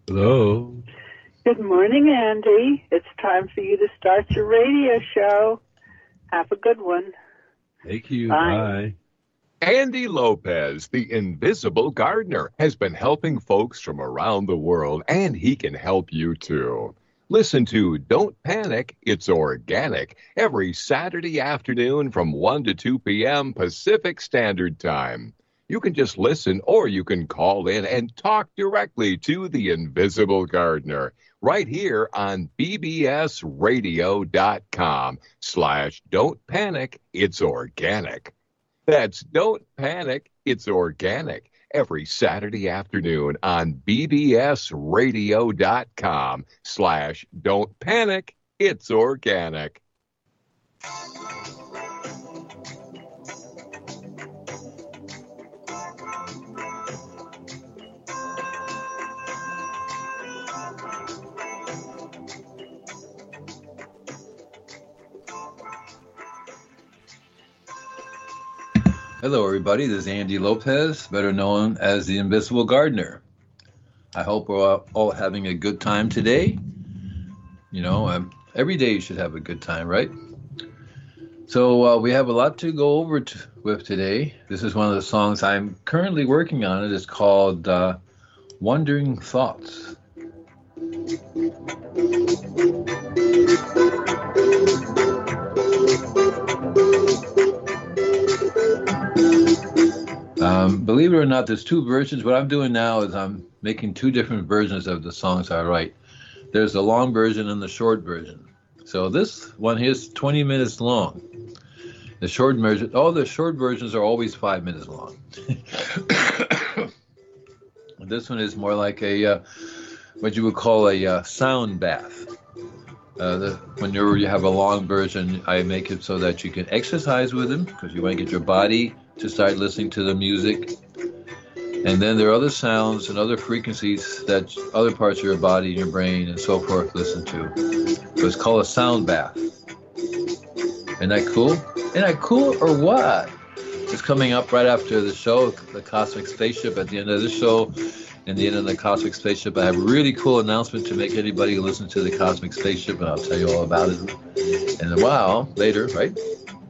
Hello. Good morning, Andy. It's time for you to start your radio show. Have a good one. Thank you. Bye. Bye. Andy Lopez, the invisible gardener, has been helping folks from around the world, and he can help you too. Listen to Don't Panic, It's Organic every Saturday afternoon from 1 to 2 p.m. Pacific Standard Time. You can just listen or you can call in and talk directly to the invisible gardener right here on bbsradio.com/Don't Panic, It's Organic. That's Don't Panic, It's Organic every Saturday afternoon on bbsradio.com/Don't Panic, It's Organic. Hello, everybody. This is Andy Lopez, better known as the Invisible Gardener. I hope we're all having a good time today. You know, every day you should have a good time, right? So we have a lot to go over with today. This is one of the songs I'm currently working on. It is called Wandering Thoughts. Believe it or not, there's two versions. What I'm doing now is I'm making two different versions of the songs I write. There's the long version and the short version. So this one here is 20 minutes long. The short version, all the short versions are always 5 minutes long. This one is more like a what you would call a sound bath. When you have a long version, I make it so that you can exercise with them because you want to get your body to start listening to the music. And then there are other sounds and other frequencies that other parts of your body and your brain and so forth listen to. So it's called a sound bath. Isn't that cool? Isn't that cool or what? It's coming up right after the show, the Cosmic Spaceship. At the end of the show, and the end of the Cosmic Spaceship, I have a really cool announcement to make anybody listen to the Cosmic Spaceship, and I'll tell you all about it in a while later, right?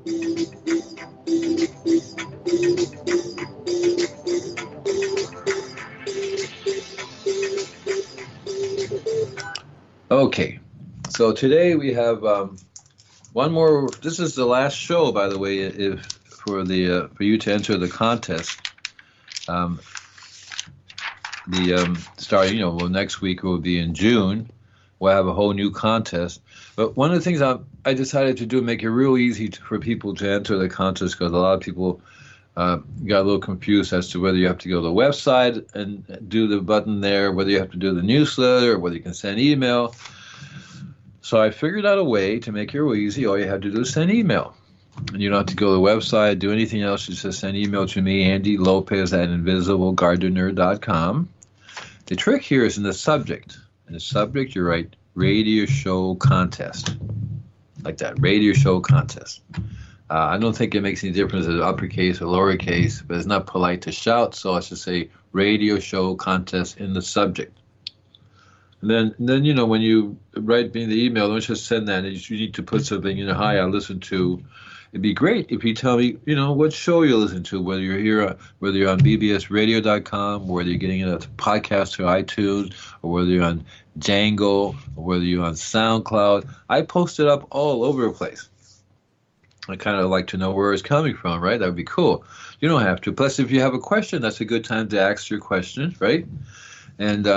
Okay, so today we have one more. This is the last show, by the way, for you to enter the contest. Starting, well, next week will be in June. We'll have a whole new contest. But one of the things I decided to do, make it real easy for people to enter the contest, because a lot of people got a little confused as to whether you have to go to the website and do the button there, whether you have to do the newsletter, or whether you can send email. So I figured out a way to make it real easy. All you have to do is send email. And you don't have to go to the website, do anything else. You just send email to me, Andy Lopez at invisiblegardener.com. The trick here is in the subject. In the subject, you write radio show contest. Like that, radio show contest. I don't think it makes any difference if it's uppercase or lowercase, but it's not polite to shout, so I should say radio show contest in the subject. And then when you write me the email, don't just send that. You need to put something, hi, I listen to. It'd be great if you tell me, what show you listen to, whether you're here, whether you're on bbsradio.com, whether you're getting it as a podcast through iTunes, or whether you're on Django, or whether you're on SoundCloud. I post it up all over the place. I kind of like to know where it's coming from, right? That would be cool. You don't have to. Plus, if you have a question, that's a good time to ask your question, right? And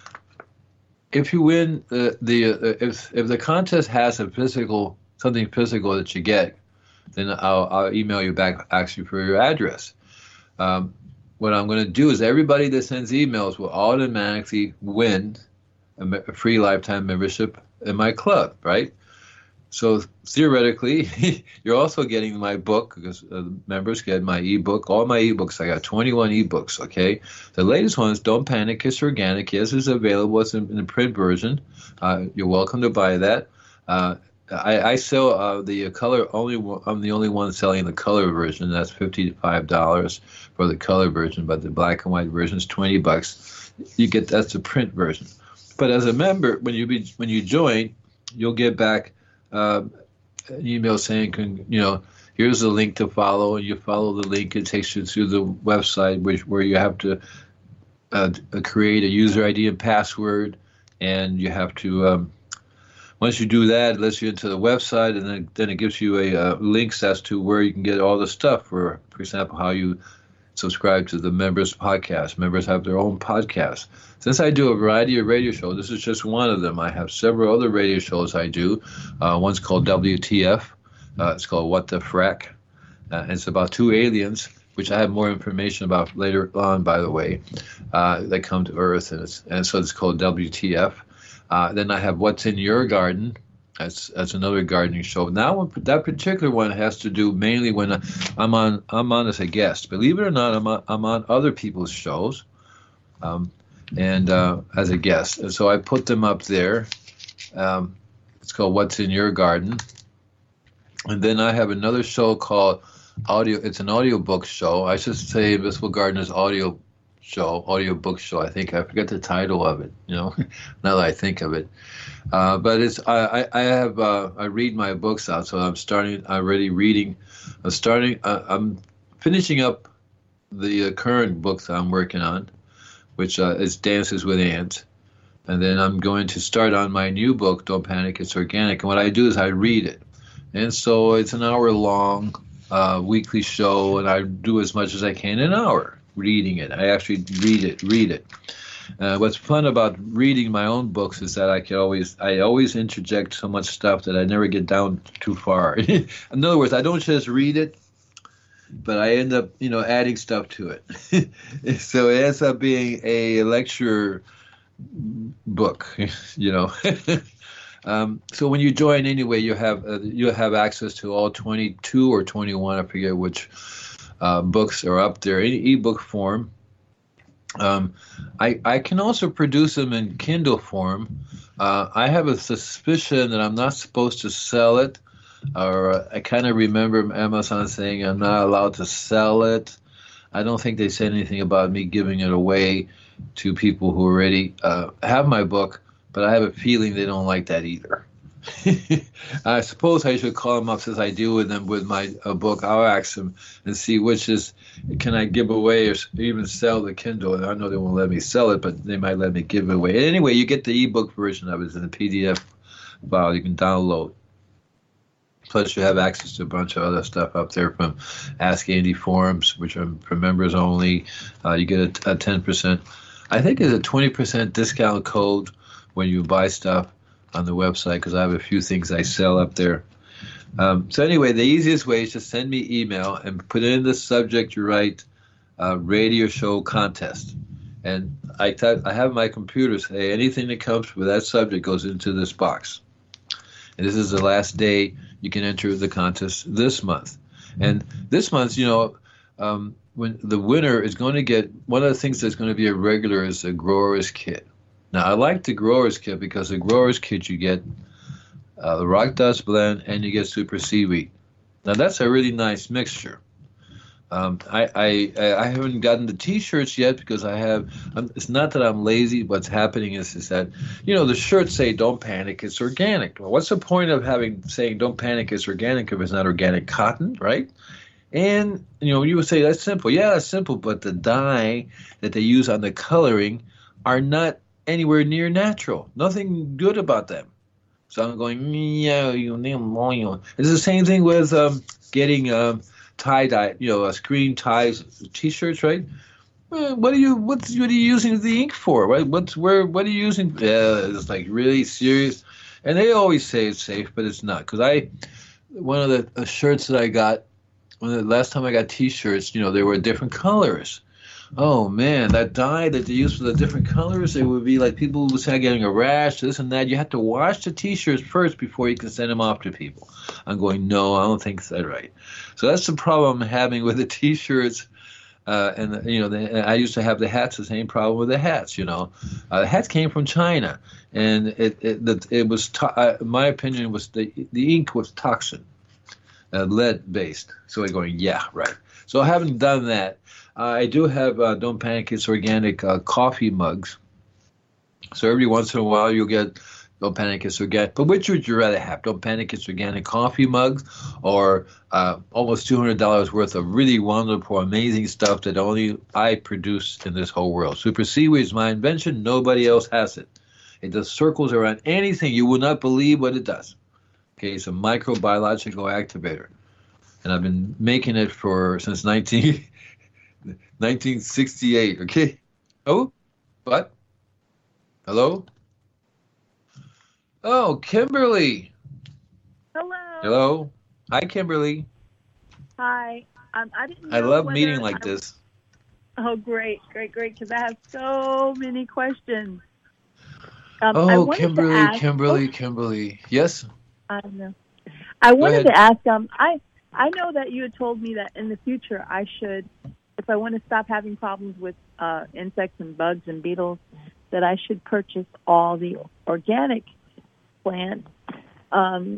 if you win, if the contest has something physical that you get, then I'll email you back, ask you for your address. What I'm going to do is everybody that sends emails will automatically win a free lifetime membership in my club, right? So theoretically, you're also getting my book, because members get my ebook. All my ebooks, I got 21 ebooks, okay? The latest one is Don't Panic, It's Organic. Yes, it's available. It's in the print version. You're welcome to buy that. I sell the color only. I'm the only one selling the color version. That's $55 for the color version, but the black and white version is $20. That's the print version. But as a member, when you join, you'll get back an email saying, here's the link to follow, and you follow the link. It takes you to the website, where you have to create a user ID and password, and you have to. Once you do that, it lets you into the website, and then it gives you a links as to where you can get all the stuff. For example, how you subscribe to the members' podcast. Members have their own podcast. Since I do a variety of radio shows, this is just one of them. I have several other radio shows I do. One's called WTF. It's called What the Frack. And it's about two aliens, which I have more information about later on, by the way, that come to Earth. And so it's called WTF. Then I have What's in Your Garden. That's another gardening show. Now that particular one has to do mainly when I'm on as a guest. Believe it or not, I'm on other people's shows, and as a guest. And so I put them up there. It's called What's in Your Garden. And then I have another show called Audio. It's an audiobook show. I should say Invisible Gardener's audiobook show. I forget the title of it, now that I think of it. But it's I read my books out, so I'm finishing up the current book that I'm working on, which is Dances with Ants. And then I'm going to start on my new book, Don't Panic, It's Organic. And what I do is I read it. And so it's an hour-long weekly show, and I do as much as I can in an hour reading it. I actually read it. What's fun about reading my own books is that I always interject so much stuff that I never get down too far. In other words, I don't just read it, but I end up, adding stuff to it. So it ends up being a lecture book, So when you join anyway, you have access to all 22 or 21, I forget which books are up there in ebook form. I can also produce them in Kindle form. I have a suspicion that I'm not supposed to sell it, or I kind of remember Amazon saying I'm not allowed to sell it. I don't think they said anything about me giving it away to people who already have my book, but I have a feeling they don't like that either. I suppose I should call them up, since I deal with them with my book. I'll ask them and see which is, can I give away or even sell the Kindle? And I know they won't let me sell it, but they might let me give it away. Anyway, you get the ebook version of it in a PDF file you can download. Plus, you have access to a bunch of other stuff up there from Ask Andy forums, which are for members only. You get a 10%, I think it's a 20% discount code when you buy stuff on the website, because I have a few things I sell up there. So anyway, the easiest way is to send me email and put in the subject you write, radio show contest. And I have my computer say anything that comes with that subject goes into this box. And this is the last day you can enter the contest this month. And this month, when the winner is going to get, one of the things that's going to be a regular is a grower's kit. Now, I like the grower's kit because the grower's kit, you get the rock dust blend and you get super seaweed. Now, that's a really nice mixture. I haven't gotten the T-shirts yet because it's not that I'm lazy. What's happening is that, the shirts say, don't panic, it's organic. Well, what's the point of saying don't panic, it's organic if it's not organic cotton, right? And, you would say that's simple. Yeah, that's simple, but the dye that they use on the coloring are not anywhere near natural. Nothing good about them. So I'm going, it's the same thing with getting tie-dye, screen ties, T-shirts, right? What are you using the ink for? Right? What are you using? It's like really serious. And they always say it's safe, but it's not. Because one of the shirts that I got, the last time I got T-shirts, they were different colors. Oh man, that dye that they use for the different colors, it would be like people would say getting a rash, this and that. You have to wash the T-shirts first before you can send them off to people. I'm going, no, I don't think that's right. So that's the problem I'm having with the T-shirts. I used to have the hats, the same problem with the hats. The hats came from China, and it was my opinion was the ink was toxin, lead based. So I'm going, yeah, right. So I haven't done that. I do have Don't Panic, It's Organic coffee mugs. So every once in a while you'll get Don't Panic It's Organic. But which would you rather have? Don't Panic It's Organic coffee mugs or almost $200 worth of really wonderful, amazing stuff that only I produce in this whole world. Super Seaweed is my invention. Nobody else has it. It does circles around anything. You will not believe what it does. Okay, it's a microbiological activator. And I've been making it since 1968, okay? Oh, what? Hello? Oh, Kimberly. Hello. Hello. Hi, Kimberly. Hi. I didn't know I love whether meeting like this. Oh, great, because I have so many questions. Oh, Kimberly. Yes? I know. I wanted ahead. to ask, I know that you had told me that in the future I should, if I want to stop having problems with insects and bugs and beetles, that I should purchase all the organic plants, so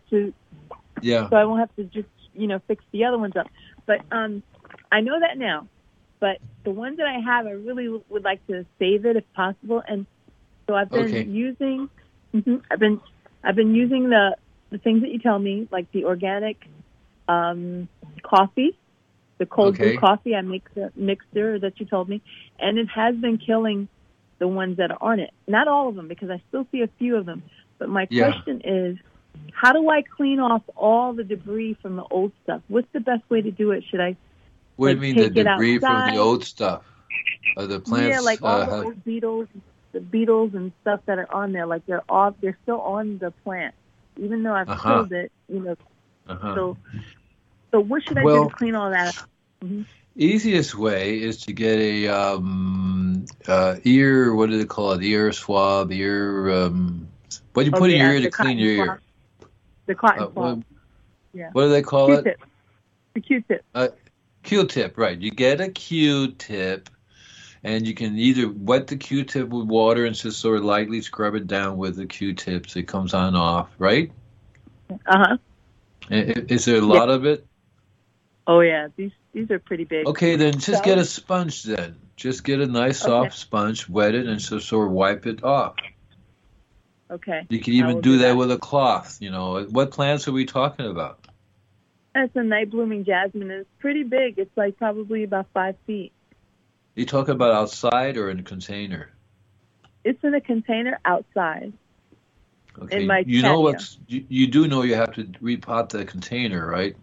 I won't have to just, fix the other ones up. But I know that now. But the ones that I have, I really would like to save it if possible. And so I've been using, I've been using the things that you tell me, like the organic coffee, the cold brew coffee. I make the mixture that you told me, and it has been killing the ones that are on it. Not all of them, because I still see a few of them. But my question is, how do I clean off all the debris from the old stuff? What's the best way to do it? Should I? What do you mean, the debris from the old stuff? The plants? Yeah, like all the old beetles, and stuff that are on there. Like they're still on the plant, even though I've killed it. So what should I do to clean all that up? Mm-hmm. Easiest way is to get a ear. What do they call it? Ear swab. What do you put in your ear to clean your ear? The cotton swab. What do they call Q-tip. it? The Q-tip. Q-tip, right. You get a Q-tip, and you can either wet the Q-tip with water and just sort of lightly scrub it down with the Q-tip so it comes on and off, right? Uh-huh. Is there a lot of it? Oh, yeah. These are pretty big. Okay, then just get a sponge then. Just get a nice soft sponge, wet it, and just sort of wipe it off. Okay. You can even do that with a cloth. What plants are we talking about? That's a night blooming jasmine. It's pretty big. It's like probably about 5 feet. You talking about outside or in a container? It's in a container outside. Okay. In my patio. You do know you have to repot the container, right?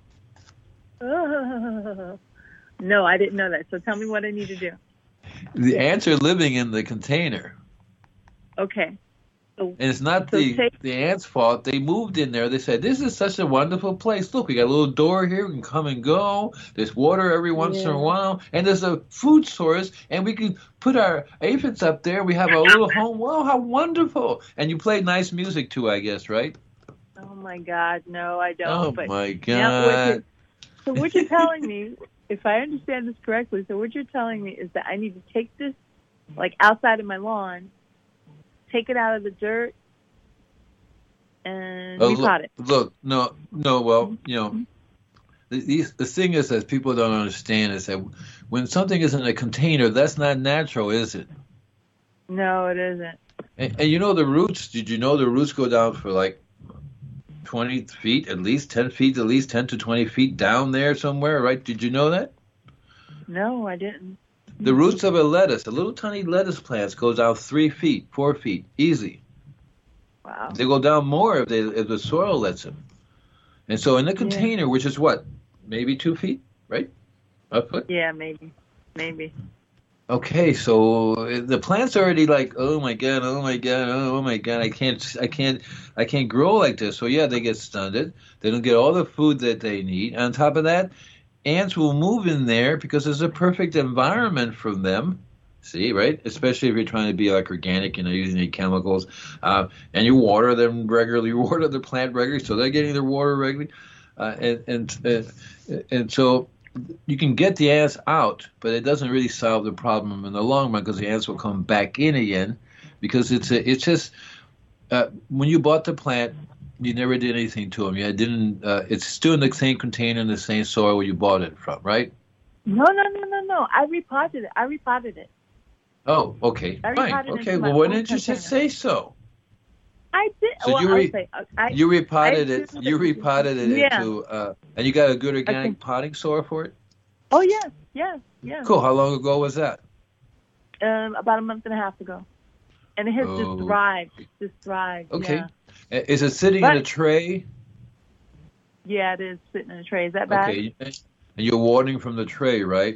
No, I didn't know that. So tell me what I need to do. The ants are living in the container. Okay. And it's not the ants' fault. They moved in there. They said, this is such a wonderful place. Look, we got a little door here. We can come and go. There's water every once in a while. And there's a food source. And we can put our aphids up there. We have a little home. Wow, how wonderful. And you play nice music too, I guess, right? Oh, my God. No, I don't. Oh, my God. So what you're telling me, if I understand this correctly, so what you're telling me is that I need to take this, like, outside of my lawn, take it out of the dirt, and repot it. Look, no. Well, the thing is that people don't understand is that when something is in a container, that's not natural, is it? No, it isn't. And the roots. Did you know the roots go down for like 20 feet, at least 10 feet, at least 10 to 20 feet down there somewhere, right? Did you know that? No, I didn't. The roots of a little tiny lettuce plant goes out 3 feet, 4 feet, easy. Wow. They go down more if the soil lets them. And so in the container, which is what, maybe 2 feet, right? A foot? Yeah, maybe. Okay, so the plant's already like, oh my god, I can't grow like this. So yeah, they get stunted. They don't get all the food that they need. And on top of that, ants will move in there because it's a perfect environment for them. See, right? Especially if you're trying to be like organic, using any chemicals, and you water them regularly. You water the plant regularly, so they're getting their water regularly, and so you can get the ants out, but it doesn't really solve the problem in the long run because the ants will come back in again, because it's just when you bought the plant, you never did anything to them. You didn't. It's still in the same container in the same soil where you bought it from, right? No. I repotted it. Oh, okay, I fine. repotted into Okay, my well, why own didn't you just container. say so? I did. So Well, you I'll say you repotted I it. assumed You repotted it yeah. into, and you got a good Okay. organic potting soil for it. Oh yes. Cool. How long ago was that? About a month and a half ago, and it has just Oh, thrived. It's just thrived. okay. Yeah. Is it sitting in a But tray? yeah, it is sitting in a tray. Is that bad? Okay, and you're watering from the tray, right?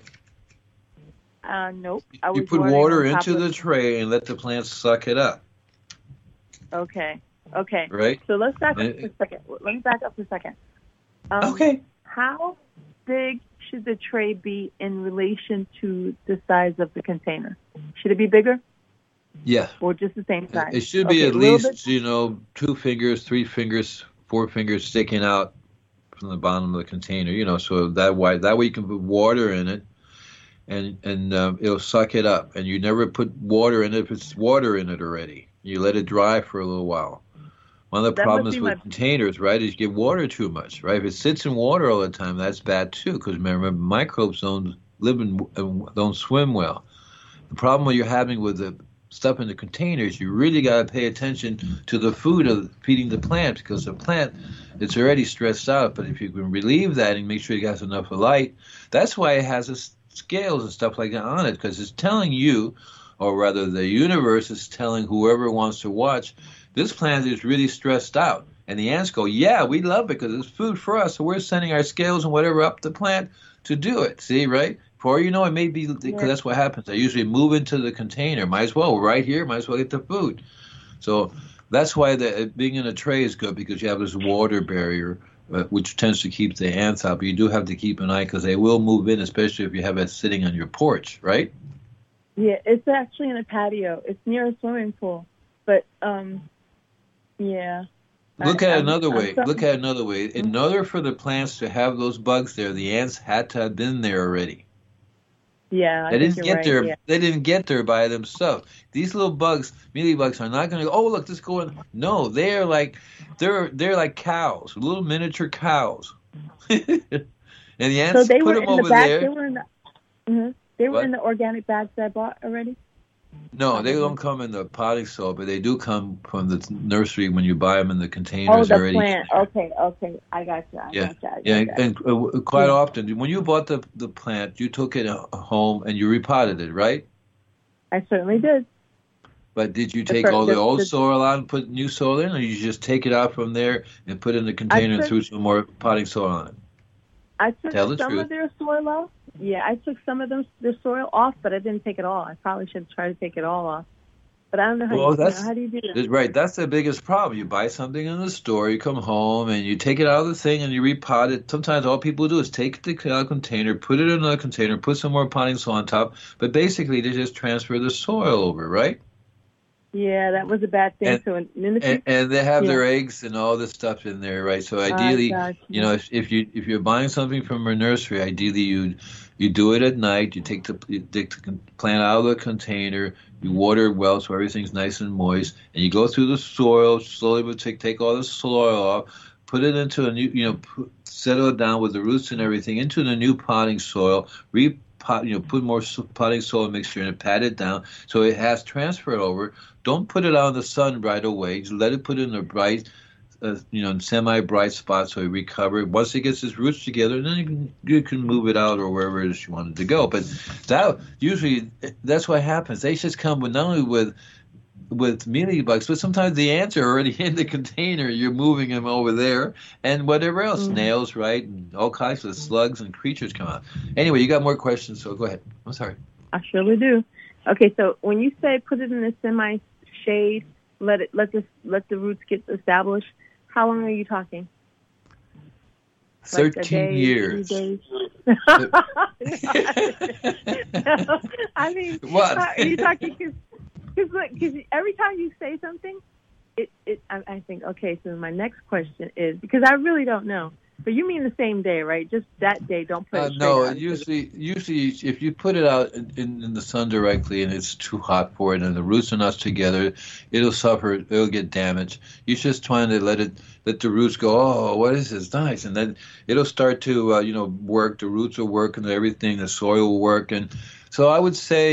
Nope. I You was put watering water on top into of. the tray and let the plants suck it up, Okay. right? So let's back up And- for a second. Let me back up for a second. Okay. How big should the tray be in relation to the size of the container? Should it be bigger Yeah. or just the same size? It should be Okay, at a little least, 2 fingers, 3 fingers, 4 fingers sticking out from the bottom of the container, so that way you can put water in it and it'll suck it up. And you never put water in it if it's water in it already. You let it dry for a little while. One of the That must problems be with containers, right, is you get water too much, right? If it sits in water all the time, that's bad too, because remember, microbes don't don't swim well. The problem you're having with the stuff in the containers, you really got to pay attention to the food of feeding the plant, because the plant, it's already stressed out. But if you can relieve that and make sure it has enough light, that's why it has its scales and stuff like that on it, because it's telling you, or rather the universe is telling whoever wants to watch, this plant is really stressed out. And the ants go, yeah, we love it because it's food for us, so we're sending our scales and whatever up the plant to do it. See, right? For you know, it may be, because that's what happens. They usually move into the container. Might as well, right here, might as well get the food. So that's why being in a tray is good, because you have this water barrier, which tends to keep the ants out. But you do have to keep an eye, because they will move in, especially if you have it sitting on your porch, right? Yeah, it's actually in a patio. It's near a swimming pool. But, yeah. Look at it another I'm way. sorry. Look at it another way. In order for the plants to have those bugs there, the ants had to have been there already. Yeah, I They think didn't you're get right. there. Yeah. They didn't get there by themselves. These little bugs, mealybugs, are not going to go. Oh, look, this going. No, they're like cows, little miniature cows. And the ants So they put were them in the over bag. there. They were in the. They were What? in the organic bags that I bought already. No, they don't come in the potting soil, but they do come from the nursery when you buy them in the Oh, containers the already. plant. Okay. I got you. Yeah, I yeah, got you. and quite Yeah. often when you bought the plant, you took it home and you repotted it, right? I certainly did. But did you The take fir- all the the- old the- soil out and put new soil in, or you just take it out from there and put it in the container and took- threw some more potting soil on it? I took Tell the some truth. of their soil off. Yeah, I took some of their soil off, but I didn't take it all. I probably should try to take it all off. But I don't know how Well, how do you do that? Right, that's the biggest problem. You buy something in the store, you come home, and you take it out of the thing and you repot it. Sometimes all people do is take the container, put it in another container, put some more potting soil on top, but basically they just transfer the soil over, right? Yeah, that was a bad thing. And- So in the future, And they have their Yeah. eggs and all this stuff in there, right? So ideally, got you. if you're buying something from a nursery, ideally you do it at night. You take the plant out of the container, you water it well so everything's nice and moist, and you go through the soil slowly, but take all the soil off, put it into a new, settle it down with the roots and everything into the new potting soil. Put more potting soil mixture in it, pat it down so it has transferred over. Don't put it out in the sun right away. Just let it put it in a bright, semi-bright spot so it recovers. Once it gets its roots together, then you can move it out or wherever it is you want it to go. But that's what happens. They just come with not only with mealybugs, but sometimes the ants are already in the container. You're moving them over there, and whatever else, snails, right, and all kinds of slugs and creatures come out. Anyway, you got more questions, so go ahead. I'm sorry. I surely do. Okay, so when you say put it in a semi-shade, let the roots get established, how long are you talking? Like a 13 day, years. 3 days? I mean, What? are you talking? Because every time you say something, I think, okay, so my next question is, because I really don't know, but you mean the same day, right? Just that day, don't put it straight No, out. usually if you put it out in the sun directly and it's too hot for it and the roots are not together, it'll suffer, it'll get damaged. You're just trying to let the roots go, oh, what is this? Nice. And then it'll start to, work. The roots will work and everything, the soil will work. And so I would say a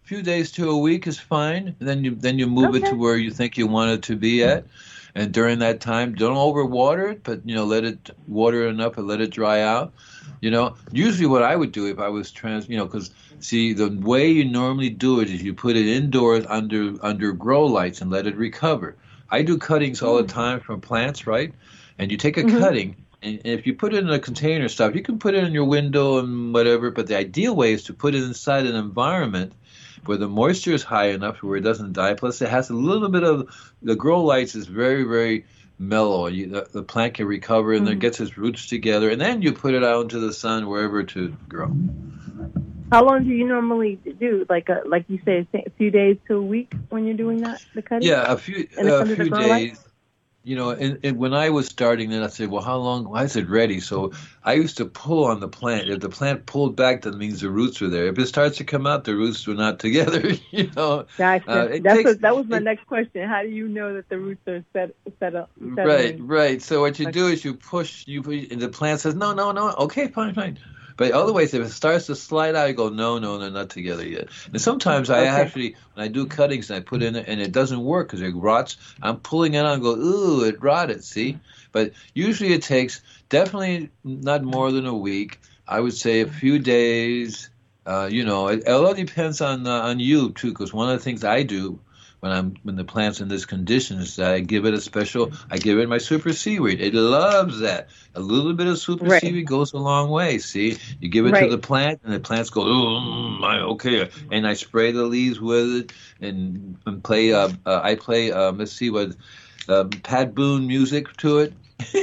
few days to a week is fine. And then you move it to where you think you want it to be at. And during that time, don't overwater it, but let it water enough and let it dry out. Usually what I would do if I was because see, the way you normally do it is you put it indoors under grow lights and let it recover. I do cuttings all the time from plants, right? And you take a cutting, and if you put it in a container stuff, you can put it in your window and whatever, but the ideal way is to put it inside an environment where the moisture is high enough where it doesn't die. Plus, it has a little bit of the grow lights is very, very mellow. The plant can recover and then gets its roots together, and then you put it out into the sun wherever to grow. How long do you normally do? Like you say, a few days to a week when you're doing that, the cutting? Yeah, a few days. And when I was starting, then I said, well, how long? Why is it ready? So I used to pull on the plant. If the plant pulled back, that means the roots are there. If it starts to come out, the roots are not together. Gotcha. That was my next question. How do you know that the roots are set up? Right. So what you do is you push, and the plant says, no. Okay, fine. But otherwise, if it starts to slide out, you go, no, they're not together yet. And sometimes I actually, when I do cuttings and I put in it and it doesn't work because it rots, I'm pulling it out and go, ooh, it rotted, see? But usually it takes definitely not more than a week. I would say a few days. It all depends on you, too, because one of the things I do when the plant's in this condition is that I give it my super seaweed. It loves that. A little bit of super seaweed goes a long way. See, you give it to the plant, and the plants go, okay. And I spray the leaves with it, and play. I play. Let's see what Pat Boone music to it.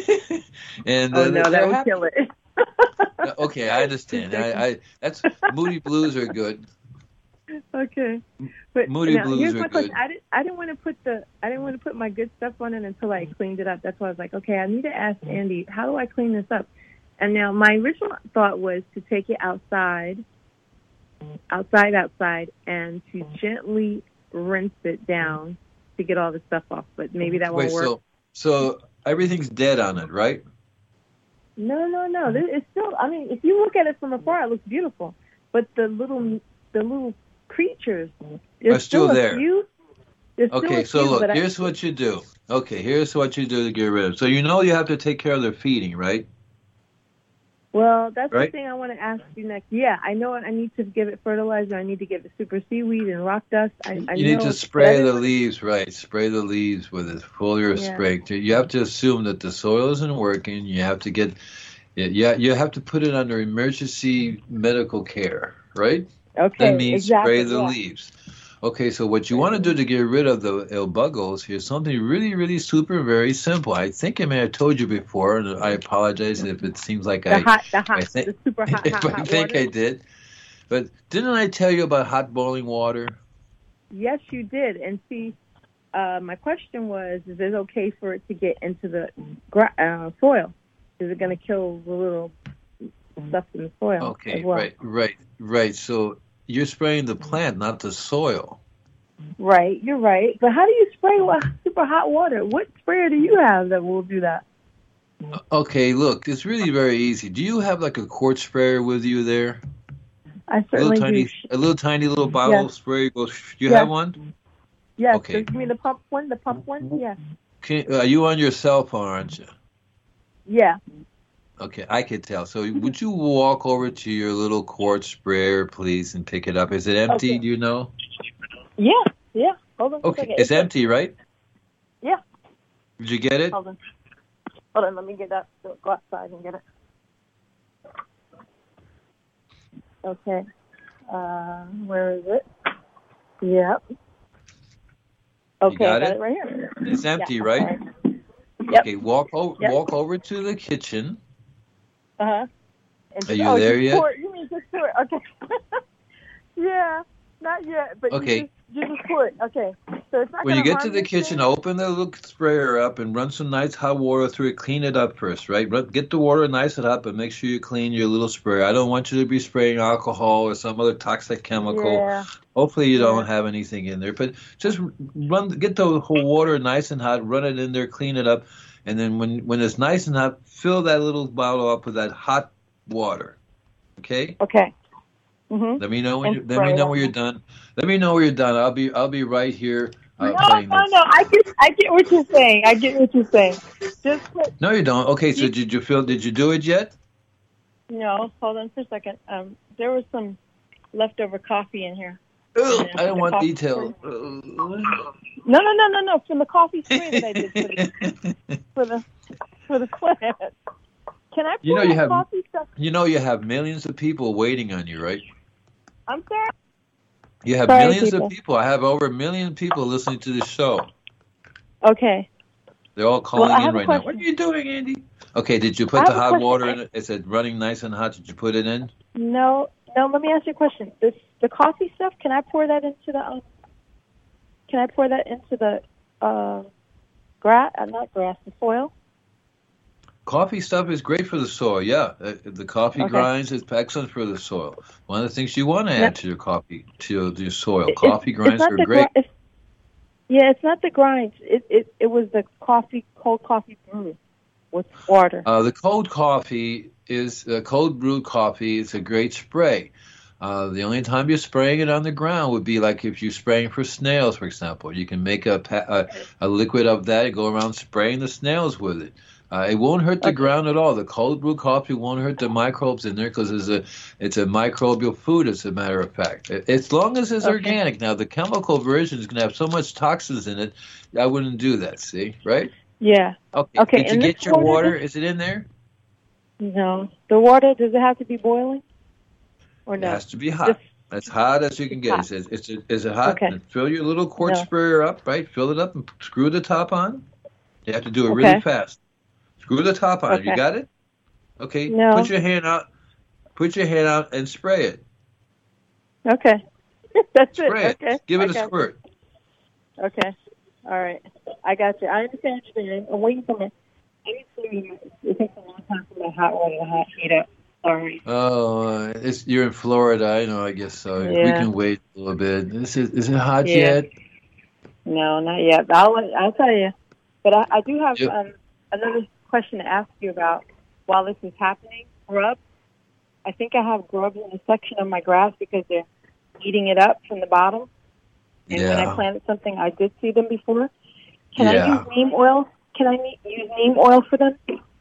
And that would kill it. Okay, I understand. That's Moody Blues are good. Okay, but Moody Blues here's are my question. good. I didn't want to put my good stuff on it until I cleaned it up. That's why I was like, okay, I need to ask Andy, how do I clean this up? And now my original thought was to take it outside, and to gently rinse it down to get all the stuff off. But maybe that won't work. So everything's dead on it, right? No. It's still. I mean, if you look at it from afar, it looks beautiful. But the little creatures are still there. Okay, so look, here's what you do. Okay, here's what you do to get rid of it. So you have to take care of their feeding, right? Well, that's the thing I want to ask you next. Yeah, I know I need to give it fertilizer. I need to give it super seaweed and rock dust. You need to spray the leaves, right? Spray the leaves with a foliar spray. You have to assume that the soil isn't working. You have to get you have to put it under emergency medical care, right? Okay, that means spray the leaves. Okay, so what you want to do to get rid of the El Buggles, here's something really, really super, very simple. I think I may have told you before, and I apologize if it seems like the super hot I think water. I did. But didn't I tell you about hot boiling water? Yes, you did. And see, my question was, is it okay for it to get into the soil? Is it going to kill the little stuff in the soil? Okay, as well? right. So you're spraying the plant, not the soil. Right, you're right. But how do you spray super hot water? What sprayer do you have that will do that? Okay, look, it's really very easy. Do you have like a quart sprayer with you there? I certainly do. A little tiny bottle sprayer. You have one? Yes. Okay. You mean the pump one? The pump one? Yes. Are you on your cell phone, aren't you? Yeah. Okay, I could tell. So would you walk over to your little quart sprayer, please, and pick it up? Is it empty, Okay. do you know? Yeah. Hold on. Okay, it's empty, right? Yeah. Did you get it? Hold on, let me get that. Go outside and get it. Okay. Where is it? Yep. Okay, got I got it? it right here. It's empty, Yeah, right? all right. Yep. Okay, walk over to the kitchen. Uh-huh. Are you there yet? You mean just pour it? Okay. Yeah, not yet, but Okay. you just pour it. Okay. So it's not When you gonna get to harm the this kitchen, thing? open the little sprayer up and run some nice hot water through it. Clean it up first, right? Get the water nice and hot, but make sure you clean your little sprayer. I don't want you to be spraying alcohol or some other toxic chemical. Yeah. Hopefully you don't have anything in there. But just get the whole water nice and hot, run it in there, clean it up, and then when it's nice and hot, fill that little bottle up with that hot water. Okay? Okay. Mm-hmm. Let me know when And let me spray know it. when you're done. Let me know when you're done. I'll be right here No, playing no, this. no. I get what you're saying. I get what you're saying. Just put, No, you don't. Okay, so did you do it yet? no. Hold on for a second. There was some leftover coffee in here. Ugh, I don't The want coffee details. No. From the coffee spray that I did for the plant. Can I You know pour you that have- coffee stuff? You know you have millions of people waiting on you, right? I'm sorry. You have Sorry, millions people. of people. I have over 1 million people listening to this show. Okay. They're all calling I in have a right now. question. What are you doing, Andy? Okay, did you I put have the a hot question. water in it? Is it running nice and hot? Did you put it in? No. Let me ask you a question. The coffee stuff. Can I pour that into the? Can I pour that into the grass? Not grass. The soil. Coffee stuff is great for the soil, yeah. The coffee Okay. grinds is excellent for the soil. One of the things you want to Yeah. add to your coffee, to your soil. It's- Coffee it's grinds not are the great. it's not the grinds. It was the cold coffee brew with water. The cold coffee is cold brewed coffee. It's a great spray. The only time you're spraying it on the ground would be like if you're spraying for snails, for example. You can make a liquid of that and go around spraying the snails with it. It won't hurt the Okay. ground at all. The cold brew coffee won't hurt the microbes in there because it's a microbial food, as a matter of fact. As long as it's Okay. organic. Now, the chemical version is going to have so much toxins in it, I wouldn't do that, see? Right? Yeah. Okay. Okay, Did you and get this your water water? just- Is it in there? No. The water, does it have to be boiling? Or It no? has to be hot. As hot as you can get. hot. Is it hot? Okay. And fill your little quart No. sprayer up, right? Fill it up and screw the top on. You have to do it Okay. really fast. Screw the top on. Okay. You got it? Okay. No. Put your hand out. Put your hand out and spray it. Okay. That's Spray it. it. Okay. Give it a Okay. squirt. Okay. All right. I got you. I understand what you're saying. I'm waiting for my. It takes a long time for my hot water to heat up. Sorry. Oh, you're in Florida. I know. I guess so. We Yeah. can wait a little bit. Is it hot Yeah. yet? No, not yet. But I'll tell you. But I do have Yep. another question to ask you about while this is happening. Grubs. I think I have grubs in a section of my grass because they're eating it up from the bottom. And when I Yeah. planted something, I did see them before. Can Yeah. I use neem oil? Can I use neem oil for them?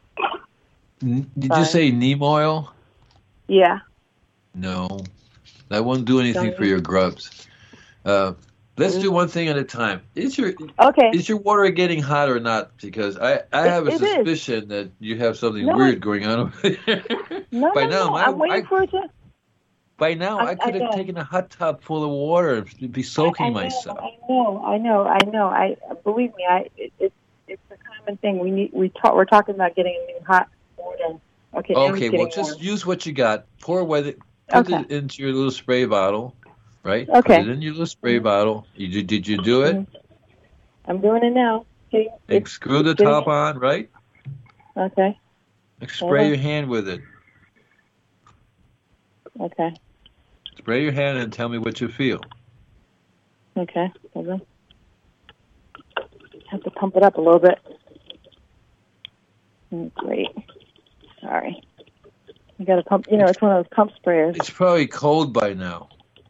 Did you Fine. say neem oil? Yeah. No, that won't do anything for your grubs. Let's do one thing at a time. Okay. Is your water getting hot or not? Because I have a It is. suspicion that you have something No, weird going on over there. No, By no, now, no. I'm waiting for it to. By now, I could have know. taken a hot tub full of water and be soaking I know, myself. I know. I believe me. It's a common thing. We're talking about getting a new hot water. Okay. now it's Okay, getting well, just warm. use what you got. Put Okay. it into your little spray bottle, right? Okay. Put it in your little spray bottle. Did you do it? I'm doing it now. See? And screw the getting- top on, right? Okay. And spray Uh-huh. your hand with it. Okay. Spray your hand and tell me what you feel. Okay. Hold on. Have to pump it up a little bit. Great. Sorry. You got to pump. You know, it's one of those pump sprayers. It's probably cold by now.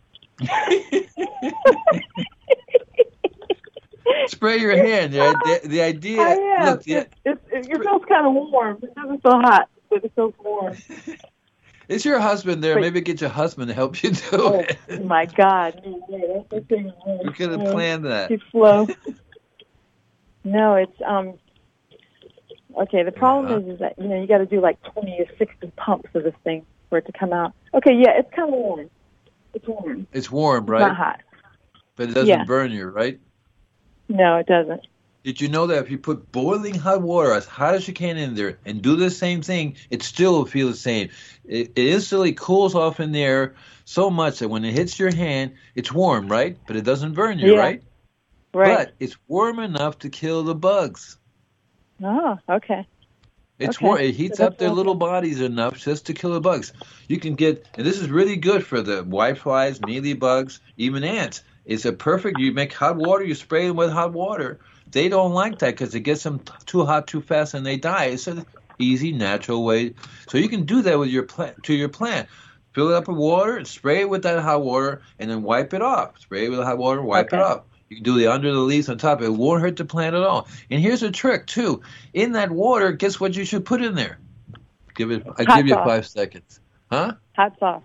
Spray your hand. The idea. Look, it feels kind of warm. It doesn't feel hot, but it feels warm. is your husband there? Wait. Maybe get your husband to help you do Oh it. my God! That's You could have planned that. Too slow. No, it's Okay, the problem is that you got to do like 20 or 60 pumps of this thing for it to come out. Okay, yeah, it's kind of warm. It's warm. It's warm, It's right? not hot. But it doesn't Yeah. burn you, right? No, it doesn't. Did you know that if you put boiling hot water as hot as you can in there and do the same thing, it still will feel the same. It instantly cools off in there so much that when it hits your hand, it's warm, right? But it doesn't burn you, Yeah. right? Right. But it's warm enough to kill the bugs. Oh, okay. It's Okay. warm. It heats So up that's their okay. little bodies enough just to kill the bugs. You can get, and this is really good for the whiteflies, mealybugs, even ants. It's a perfect. You make hot water. You spray them with hot water. They don't like that because it gets them too hot too fast and they die. It's an easy, natural way. So you can do that with your plant. To your plant, fill it up with water and spray it with that hot water, and then wipe it off. Spray it with hot water, wipe it off. You can do the under the leaves on top. It won't hurt the plant at all. And here's a trick too. In that water, guess what you should put in there? Give you 5 seconds. Huh? Hot sauce.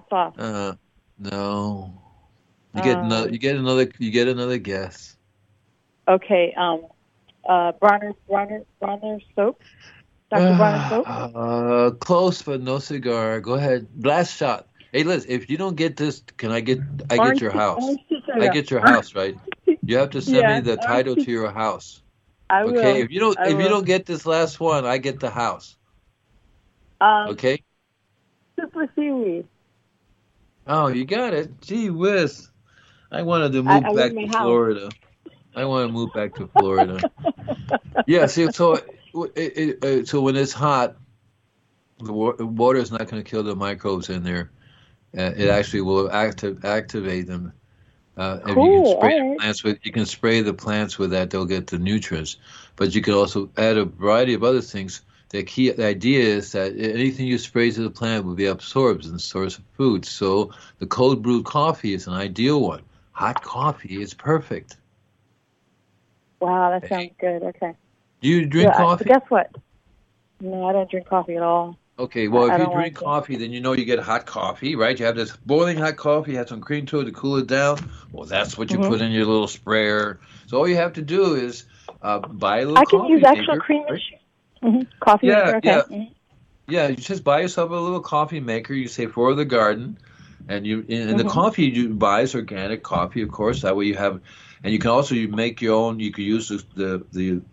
No. You get another guess. Okay. Bronner soap. Dr. Bronner soap. Close, but no cigar. Go ahead. Blast shot. Hey, Liz, if you don't get this, I get your house. I get your house, right? You have to send me the title to your house. I will. Okay. If you don't get this last one, I get the house. Okay. Super seaweed. Oh, you got it. Gee whiz. I wanted to move back to Florida. I want to move back to Florida. Yeah. See, so when it's hot, the water is not going to kill the microbes in there. It actually will activate them. If you can spray the plants with that, they'll get the nutrients. But you could also add a variety of other things. The idea is that anything you spray to the plant will be absorbed as a source of food. So the cold brewed coffee is an ideal one. Hot coffee is perfect. Wow, that sounds good. Okay. Do you drink coffee? Guess what? No, I don't drink coffee at all. Okay, well, if you drink coffee, then you know you get hot coffee, right? You have this boiling hot coffee, you have some cream to it to cool it down. Well, that's what you put in your little sprayer. So all you have to do is buy a little coffee maker. I can use actual cream and coffee maker, okay. Yeah. Yeah, you just buy yourself a little coffee maker, you say for the garden, and the coffee you buy is organic coffee, of course. That way you have, and you can also make your own. You can use the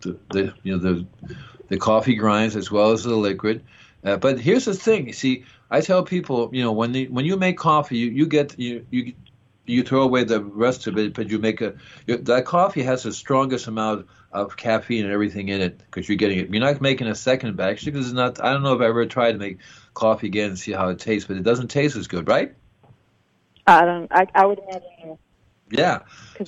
coffee grinds as well as the liquid. But here's the thing. You see, I tell people, when you make coffee, you throw away the rest of it, but you make that coffee has the strongest amount of caffeine and everything in it because you're getting it. You're not making a second batch because it's not. I don't know if I ever tried to make coffee again and see how it tastes, but it doesn't taste as good, right? I would imagine. Yeah.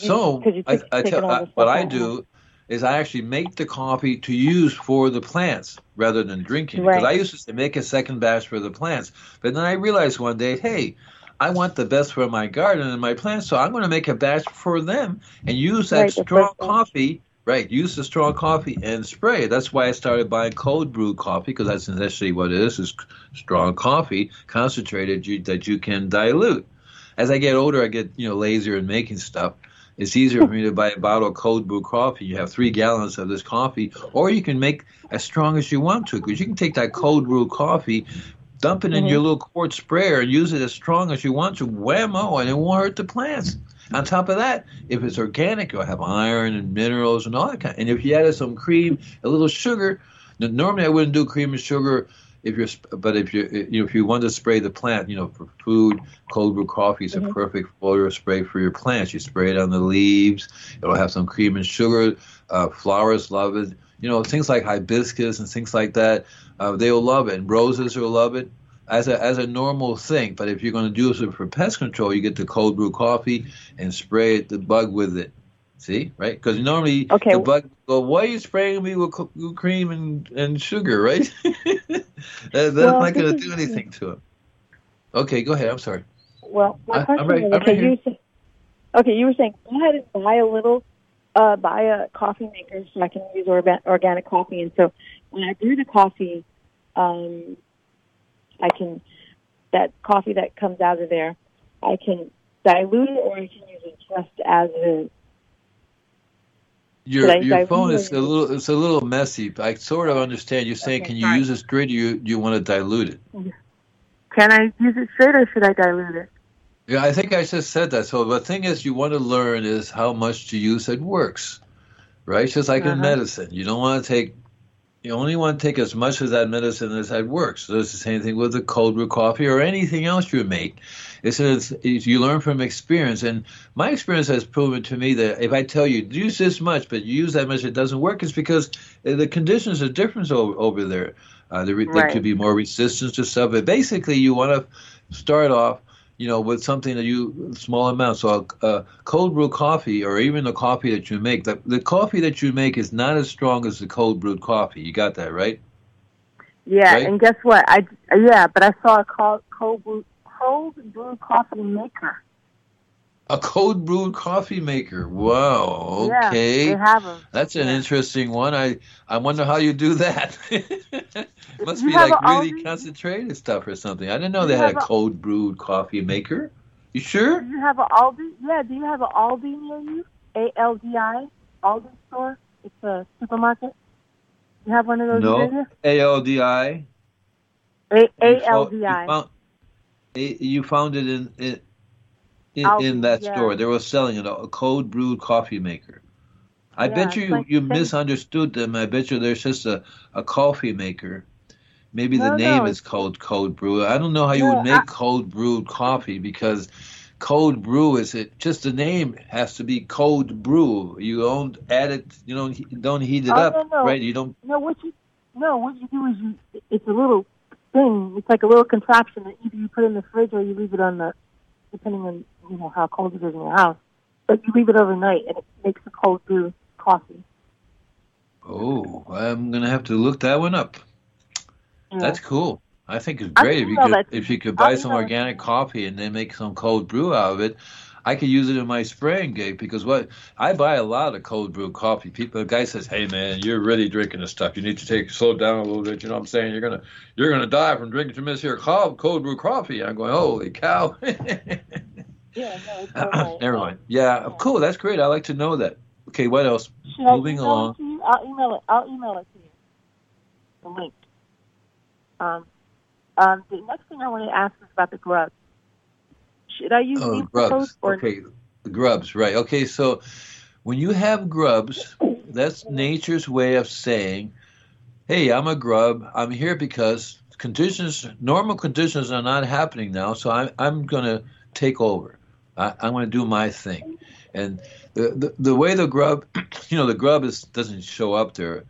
What I do is I actually make the coffee to use for the plants rather than drinking. Because I used to make a second batch for the plants. But then I realized one day, hey, I want the best for my garden and my plants, so I'm going to make a batch for them and use that strong coffee. Right, use the strong coffee and spray. That's why I started buying cold brew coffee, because that's essentially what it is strong coffee, concentrated that you can dilute. As I get older, I get lazier in making stuff. It's easier for me to buy a bottle of cold brew coffee. You have 3 gallons of this coffee, or you can make as strong as you want to, because you can take that cold brew coffee, dump it in your little quart sprayer, and use it as strong as you want to, whammo, and it won't hurt the plants. On top of that, if it's organic, you'll have iron and minerals and all that kind. And if you added some cream, a little sugar, normally I wouldn't do cream and sugar. If you want to spray the plant, for food, cold brew coffee is a perfect photo spray for your plants. You spray it on the leaves. It'll have some cream and sugar. Flowers love it. Things like hibiscus and things like that, they'll love it. And roses will love it as a normal thing. But if you're going to do it for pest control, you get the cold brew coffee and spray the bug with it. See, right? Because normally the bug go, why are you spraying me with cream and sugar, right? That's not going to do anything to it. Okay, go ahead. I'm sorry. Well, my question is, you were saying go ahead and buy a coffee maker so I can use organic coffee. And so when I brew the coffee, that coffee that comes out of there, I can dilute it or I can use it just as is. Your phone is a little messy. I sort of understand. You're saying, can you use it straight, or you want to dilute it? Can I use it straight, or should I dilute it? Yeah, I think I just said that. So the thing is, you want to learn is how much to use that works, right? Just like in medicine, you only want to take as much of that medicine as that works. So it's the same thing with the cold brew coffee or anything else you make. You learn from experience, and my experience has proven to me that if I tell you use this much, but you use that much, it doesn't work. It's because the conditions are different over there. There could be more resistance to stuff, but basically you want to start off, with something that small amounts. So cold brew coffee, or even the coffee that you make, the coffee that you make is not as strong as the cold brewed coffee. You got that right? Yeah, right? And guess what? But I saw a cold cold brew coffee maker. A cold brewed coffee maker. Wow. Yeah, Okay. they have them. That's an interesting one. I wonder how you do that. Must You be have like a really Aldi? concentrated stuff or something. I didn't know Do they you had a have a- cold brewed coffee maker. You sure? Do you have an Aldi? Yeah, do you have an Aldi near you? ALDI? Aldi store? It's a supermarket. You have one of those near No. you? ALDI. ALDI. You found it in Aldi, that yeah. store. They were selling it, a cold brewed coffee maker. I Yeah, bet it's you like you the same- misunderstood them. I bet you there's just a coffee maker. Maybe the No, name no, is called cold brew. I don't know how you No, would make cold brewed coffee because cold brew is it just the name has to be cold brew. You don't add it. You don't heat it Oh, up, no. right? You don't. No, what you do is it's a little thing. It's like a little contraption that either you put in the fridge or you leave it on the, depending on how cold it is in your house. But you leave it overnight and it makes a cold brew coffee. Oh, I'm gonna have to look that one up. Yeah. That's cool. I think it's I'll great email that to if you. you could I'll buy some email it to organic you. coffee and then make some cold brew out of it. I could use it in my spraying gig because I buy a lot of cold brew coffee. The guy says, "Hey man, you're really drinking this stuff. You need to slow down a little bit." You know what I'm saying? You're gonna die from drinking too much here cold brew coffee. I'm going, holy cow. Yeah, no, it's all right. Never mind. Yeah, cool. That's great. I like to know that. Okay, what else? Should I Moving email along. it to you? I'll email it to you. The link. The next thing I want to ask is about the grubs. Should I use Oh, neem grubs. compost or Okay, the grubs, right. Okay, so when you have grubs, that's nature's way of saying, hey, I'm a grub. I'm here because normal conditions are not happening now, so I'm going to take over. I'm going to do my thing. And the way the grub, the grub doesn't show up there.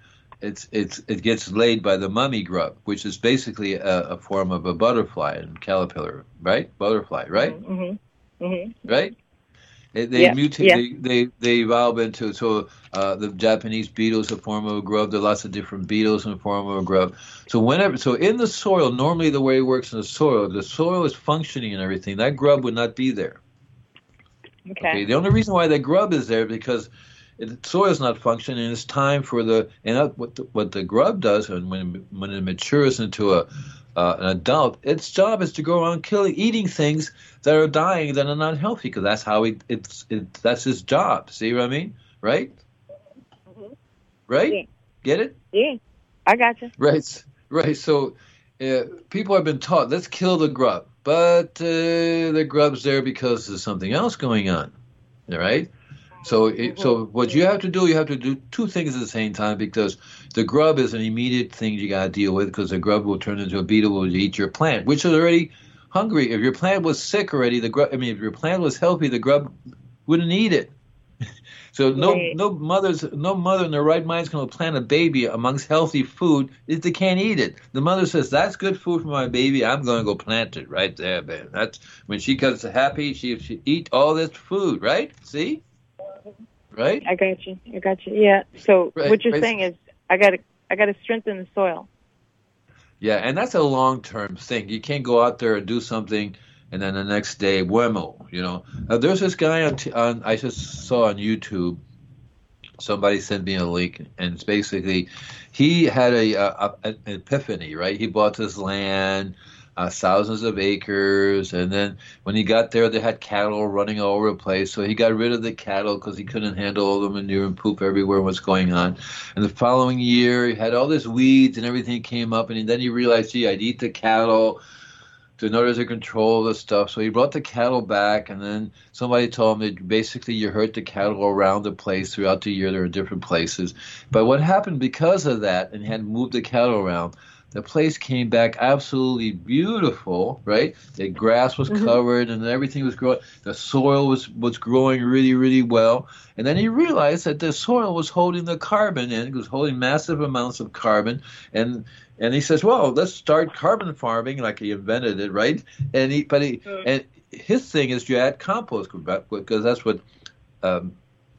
It gets laid by the mummy grub, which is basically a form of a butterfly and caterpillar, right? Butterfly, right? Mm-hmm. Mm-hmm. Right? They Yeah, mutate. yeah. They evolve into the Japanese beetle is a form of a grub. There are lots of different beetles in the form of a grub. So in the soil, normally the way it works in the soil is functioning and everything. That grub would not be there. Okay. The only reason why that grub is there because the soil is not functioning. And it's time for what the grub does, and when it matures into an adult, its job is to go around eating things that are dying that are not healthy because that's how that's his job. See what I mean? Right? Mm-hmm. Right? Yeah. Get it? Yeah, I got you. Right. Right. So people have been taught, let's kill the grub. But the grub's there because there's something else going on. All right? So what you have to do two things at the same time because the grub is an immediate thing you got to deal with because the grub will turn into a beetle will eat your plant, which is already hungry. If your plant was sick already, if your plant was healthy, the grub wouldn't eat it. So no mother in their right mind is going to plant a baby amongst healthy food if they can't eat it. The mother says, that's good food for my baby. I'm going to go plant it right there, man. That's when she gets happy. She eat all this food, right? See? Right? I got you. Yeah. So Right, what you're right. saying is I got to strengthen the soil. Yeah, and that's a long-term thing. You can't go out there and do something and then the next day, whammo, There's this guy I just saw on YouTube. Somebody sent me a link, and it's basically he had an epiphany, right? He bought this land, thousands of acres, and then when he got there, they had cattle running all over the place. So he got rid of the cattle because he couldn't handle all the manure and poop everywhere. What's going on? And the following year, he had all this weeds and everything came up, and then he realized, gee, I'd eat the cattle in order to control the stuff. So he brought the cattle back, and then somebody told him that basically you herd the cattle around the place throughout the year. They're in different places. But what happened because of that, and he had moved the cattle around, the place came back absolutely beautiful, right? The grass was covered and everything was growing. The soil was growing really, really well. And then he realized that the soil was holding the carbon in. It was holding massive amounts of carbon. And he says, well, let's start carbon farming, like he invented it, right? And his thing is you add compost because that's what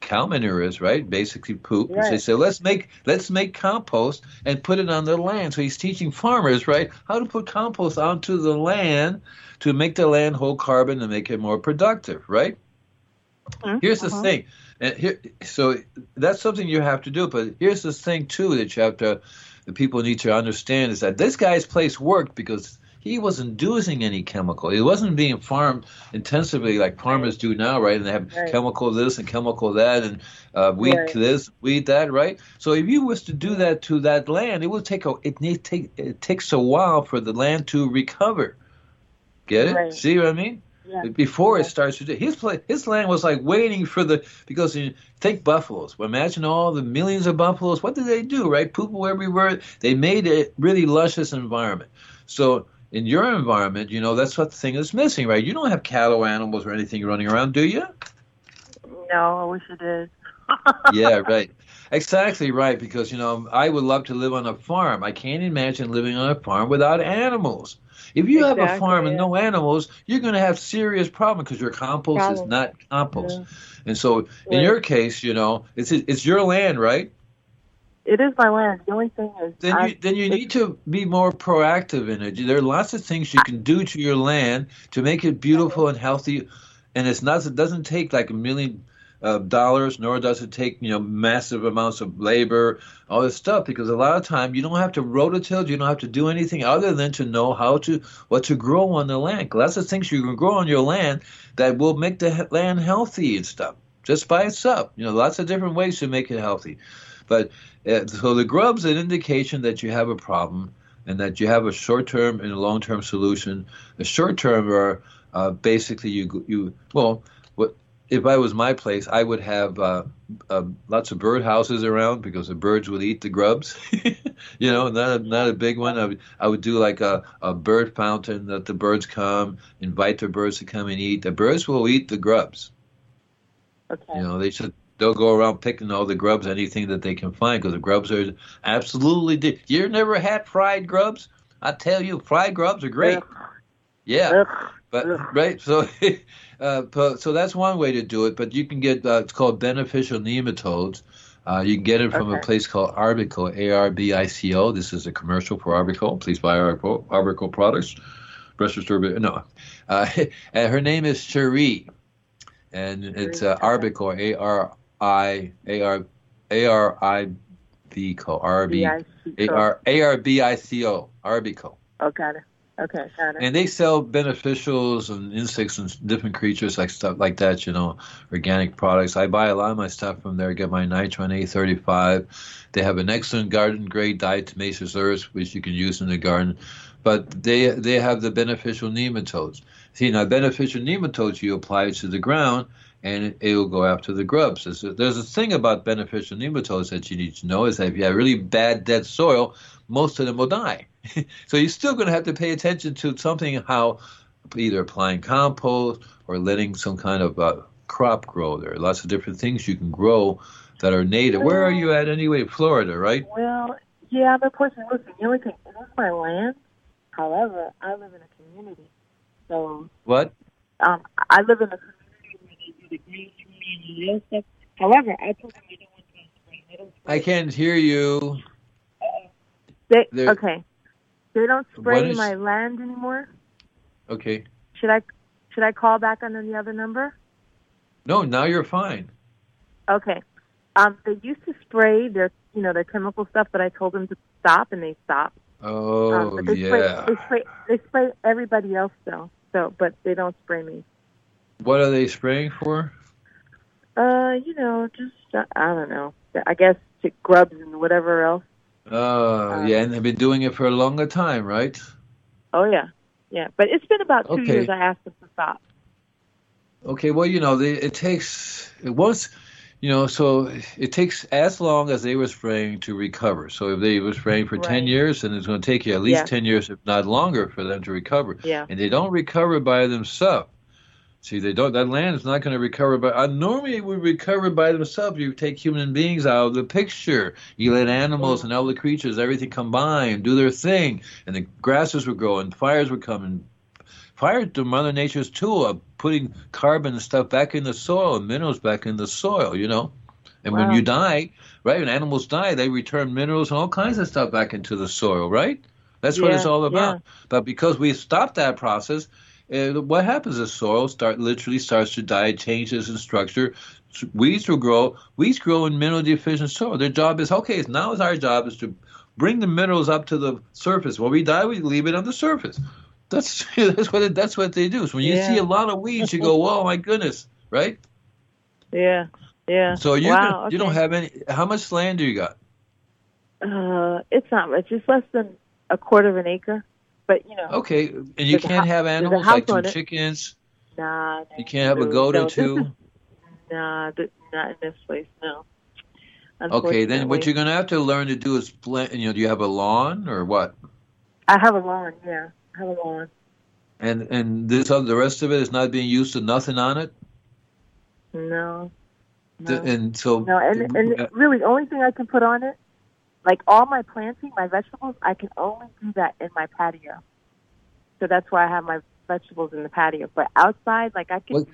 cow manure is, right? Basically poop. Right. So they say, let's make compost and put it on the land. So he's teaching farmers, right, how to put compost onto the land to make the land hold carbon and make it more productive, right? Here's the thing. And so that's something you have to do. But here's the thing, too, that the people need to understand is that this guy's place worked because he wasn't using any chemical. It wasn't being farmed intensively like farmers do now, right? And they have chemical this and chemical that and weed this, weed that, right? So if you was to do that to that land, it takes a while for the land to recover. Get it? Right. See what I mean? Yeah. Before it starts to do, his land was like waiting for because you think buffaloes. Well, imagine all the millions of buffaloes. What did they do, right? Poop everywhere. They made a really luscious environment. So in your environment, that's what the thing is missing, right? You don't have cattle, animals, or anything running around, do you? No, I wish it did. Yeah, right. Exactly right. Because I would love to live on a farm. I can't imagine living on a farm without animals. If you have a farm and no animals, you're going to have serious problems because your compost is not compost. Yeah. And so in your case, it's your land, right? It is my land. The only thing is... Then you need to be more proactive in it. There are lots of things you can do to your land to make it beautiful and healthy. And it doesn't take like $1 million, nor does it take massive amounts of labor, all this stuff, because a lot of time you don't have to rototill, you don't have to do anything other than to know what to grow on the land. Lots of things you can grow on your land that will make the land healthy and stuff just by itself. Lots of different ways to make it healthy. But so the grub's an indication that you have a problem and that you have a short-term and a long-term solution. The short-term are basically if I was my place, I would have lots of bird houses around because the birds would eat the grubs. Not a big one. I would do like a bird fountain that the birds come, invite the birds to come and eat. The birds will eat the grubs. Okay. They'll go around picking all the grubs, anything that they can find, because the grubs are absolutely. You never had fried grubs? I tell you, fried grubs are great. Yeah, but right. So, so that's one way to do it. But you can get it's called beneficial nematodes. You can get it from a place called Arbico, ARBICO. This is a commercial for Arbico. Please buy Arbico products. No, and her name is Cherie, and it's Arbico, ARBICO, Arbico. Oh, got it. Okay, got it. And they sell beneficials and insects and different creatures, like stuff like that, organic products. I buy a lot of my stuff from there. I get my Nitron A35. They have an excellent garden-grade diatomaceous earth, which you can use in the garden. But they have the beneficial nematodes. See, now beneficial nematodes, you apply it to the ground, and it will go after the grubs. There's a thing about beneficial nematodes that you need to know is that if you have really bad dead soil, most of them will die. So you're still going to have to pay attention to something, how either applying compost or letting some kind of crop grow. There are lots of different things you can grow that are native. Where are you at anyway? Florida, right? Well, yeah, but listen, the only thing, it is my land. However, I live in a community. So what? I live in a community where they do the green screen and stuff. However, I told them I don't want to spray. I can't hear you. Okay. They don't spray my land anymore? Okay. Should I call back on the other number? No, now you're fine. Okay. They used to spray their chemical stuff, but I told them to stop, and they stopped. Oh, but they spray everybody else though. But they don't spray me. What are they spraying for? Just I don't know. I guess grubs and whatever else. Oh, yeah, and they've been doing it for a longer time, right? Oh, yeah. But it's been about 2 years I asked them to stop. Okay, well, it takes as long as they were spraying to recover. So if they were spraying for 10 years, then it's going to take you at least 10 years, if not longer, for them to recover. Yeah. And they don't recover by themselves. See, that land is not going to recover by. Normally, it would recover by themselves. You take human beings out of the picture. You let animals and other creatures, everything combine, do their thing, and the grasses would grow, and fires would come, and prior to Mother Nature's tool of putting carbon and stuff back in the soil and minerals back in the soil, you know. And when you die, right, when animals die, they return minerals and all kinds of stuff back into the soil, right? That's what it's all about. But because we stopped that process, what happens is soil literally starts to die, changes in structure. Weeds will grow. Weeds grow in mineral deficient soil. Their job is, now our job is to bring the minerals up to the surface. When we die, we leave it on the surface. That's what they do. So when you see a lot of weeds, you go, "Whoa, my goodness!" Right? Yeah. Yeah. So you don't have any. How much land do you got? It's not much. It's less than a quarter of an acre. But you know. Okay, and you can't have animals like some chickens. Nah. You can't have a goat or two. Not in this place. No. Okay, then what you're going to have to learn to do is plant. Do you have a lawn or what? I have a lawn. Yeah, I have a lawn. And the rest of it is not being used to nothing on it. No. And so. No, and really, the only thing I can put on it, like all my planting, my vegetables, I can only do that in my patio. So that's why I have my vegetables in the patio. But outside, like I can,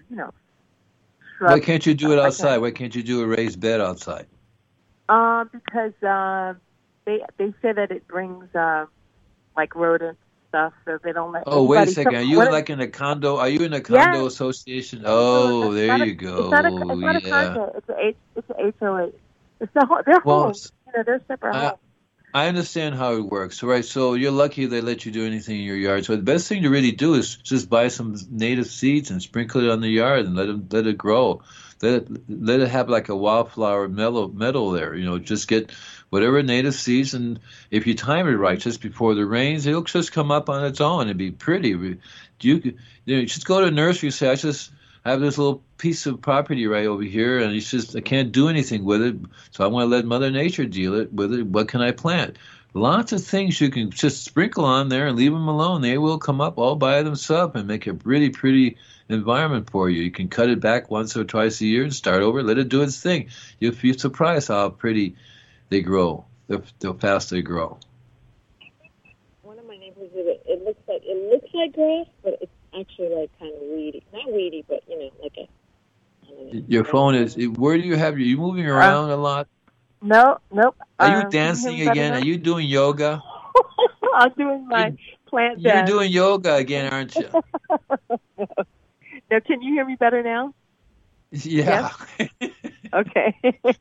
Why can't you do it outside? Why can't you do a raised bed outside? Because they say that it brings like rodent stuff, so they don't let. Oh, wait a second. Are you like in a condo? Are you in a condo association? Oh, there you go. It's not a condo. It's an HOA. It's their homes. They're separate homes. I understand how it works. Right, so you're lucky they let you do anything in your yard. So the best thing to really do is just buy some native seeds and sprinkle it on the yard and let it grow. Let it have like a wildflower meadow there. Just get whatever native seeds, and if you time it right, just before the rains, it'll just come up on its own and be pretty. You just go to a nursery and say, I have this little piece of property right over here, and I can't do anything with it, so I want to let Mother Nature deal with it. What can I plant? Lots of things you can just sprinkle on there and leave them alone. They will come up all by themselves and make a really pretty environment for you. You can cut it back once or twice a year and start over. Let it do its thing. You'll be surprised how pretty they grow, how fast they grow. One of my neighbors did it. It looks like grass, but it's actually like kind of weedy. Not weedy, but like a. Your phone is. Where do you have? Are you moving around a lot? Nope. Are you dancing again? Are you doing yoga? I'm doing my plant dance. You're doing yoga again, aren't you? Now, can you hear me better now? Yeah. Yes? Okay.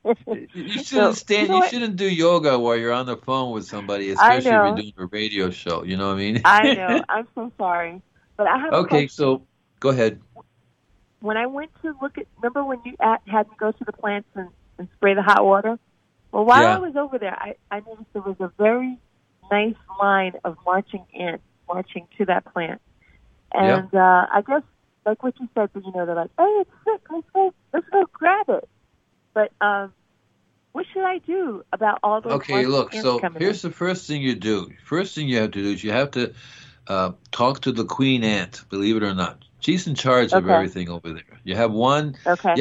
You shouldn't stand. You shouldn't do yoga while you're on the phone with somebody, especially if you're doing a radio show. You know what I mean? I know. I'm so sorry, but I have. Okay, so go ahead. When I went to remember when you had me go to the plants and spray the hot water? Well, while I was over there, I noticed there was a very nice line of marching ants marching to that plant. And I guess, like what you said, they're like, hey, it's sick, let's go grab it. But what should I do about all those ants coming here's the first thing you do. First thing you have to do is you have to talk to the queen ant, believe it or not. She's in charge of everything over there. You have one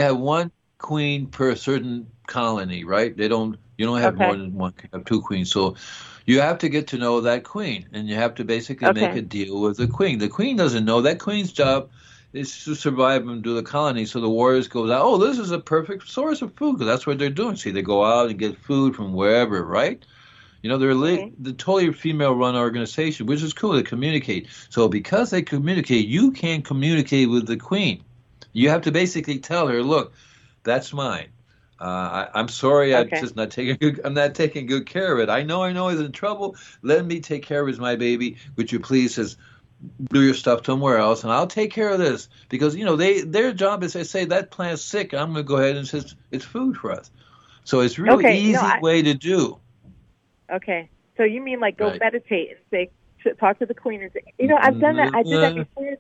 queen per certain colony, right? You don't have more than one. You have two queens. So you have to get to know that queen, and you have to basically make a deal with the queen. The queen doesn't know. That queen's job is to survive and do the colony. So the warriors goes out, oh, this is a perfect source of food, because that's what they're doing. See, they go out and get food from wherever, right? They're the totally female-run organization, which is cool. They communicate. So because they communicate, you can't communicate with the queen. You have to basically tell her, look, that's mine. I'm sorry, I'm just not taking good care of it. I know he's in trouble. Let me take care of his my baby. Would you please just do your stuff somewhere else, and I'll take care of this, because their job is to say that plant's sick. I'm going to go ahead and say it's food for us. So it's really easy way to do. Okay, so you mean like go meditate and say, talk to the queen and say, I've done that. I did that before.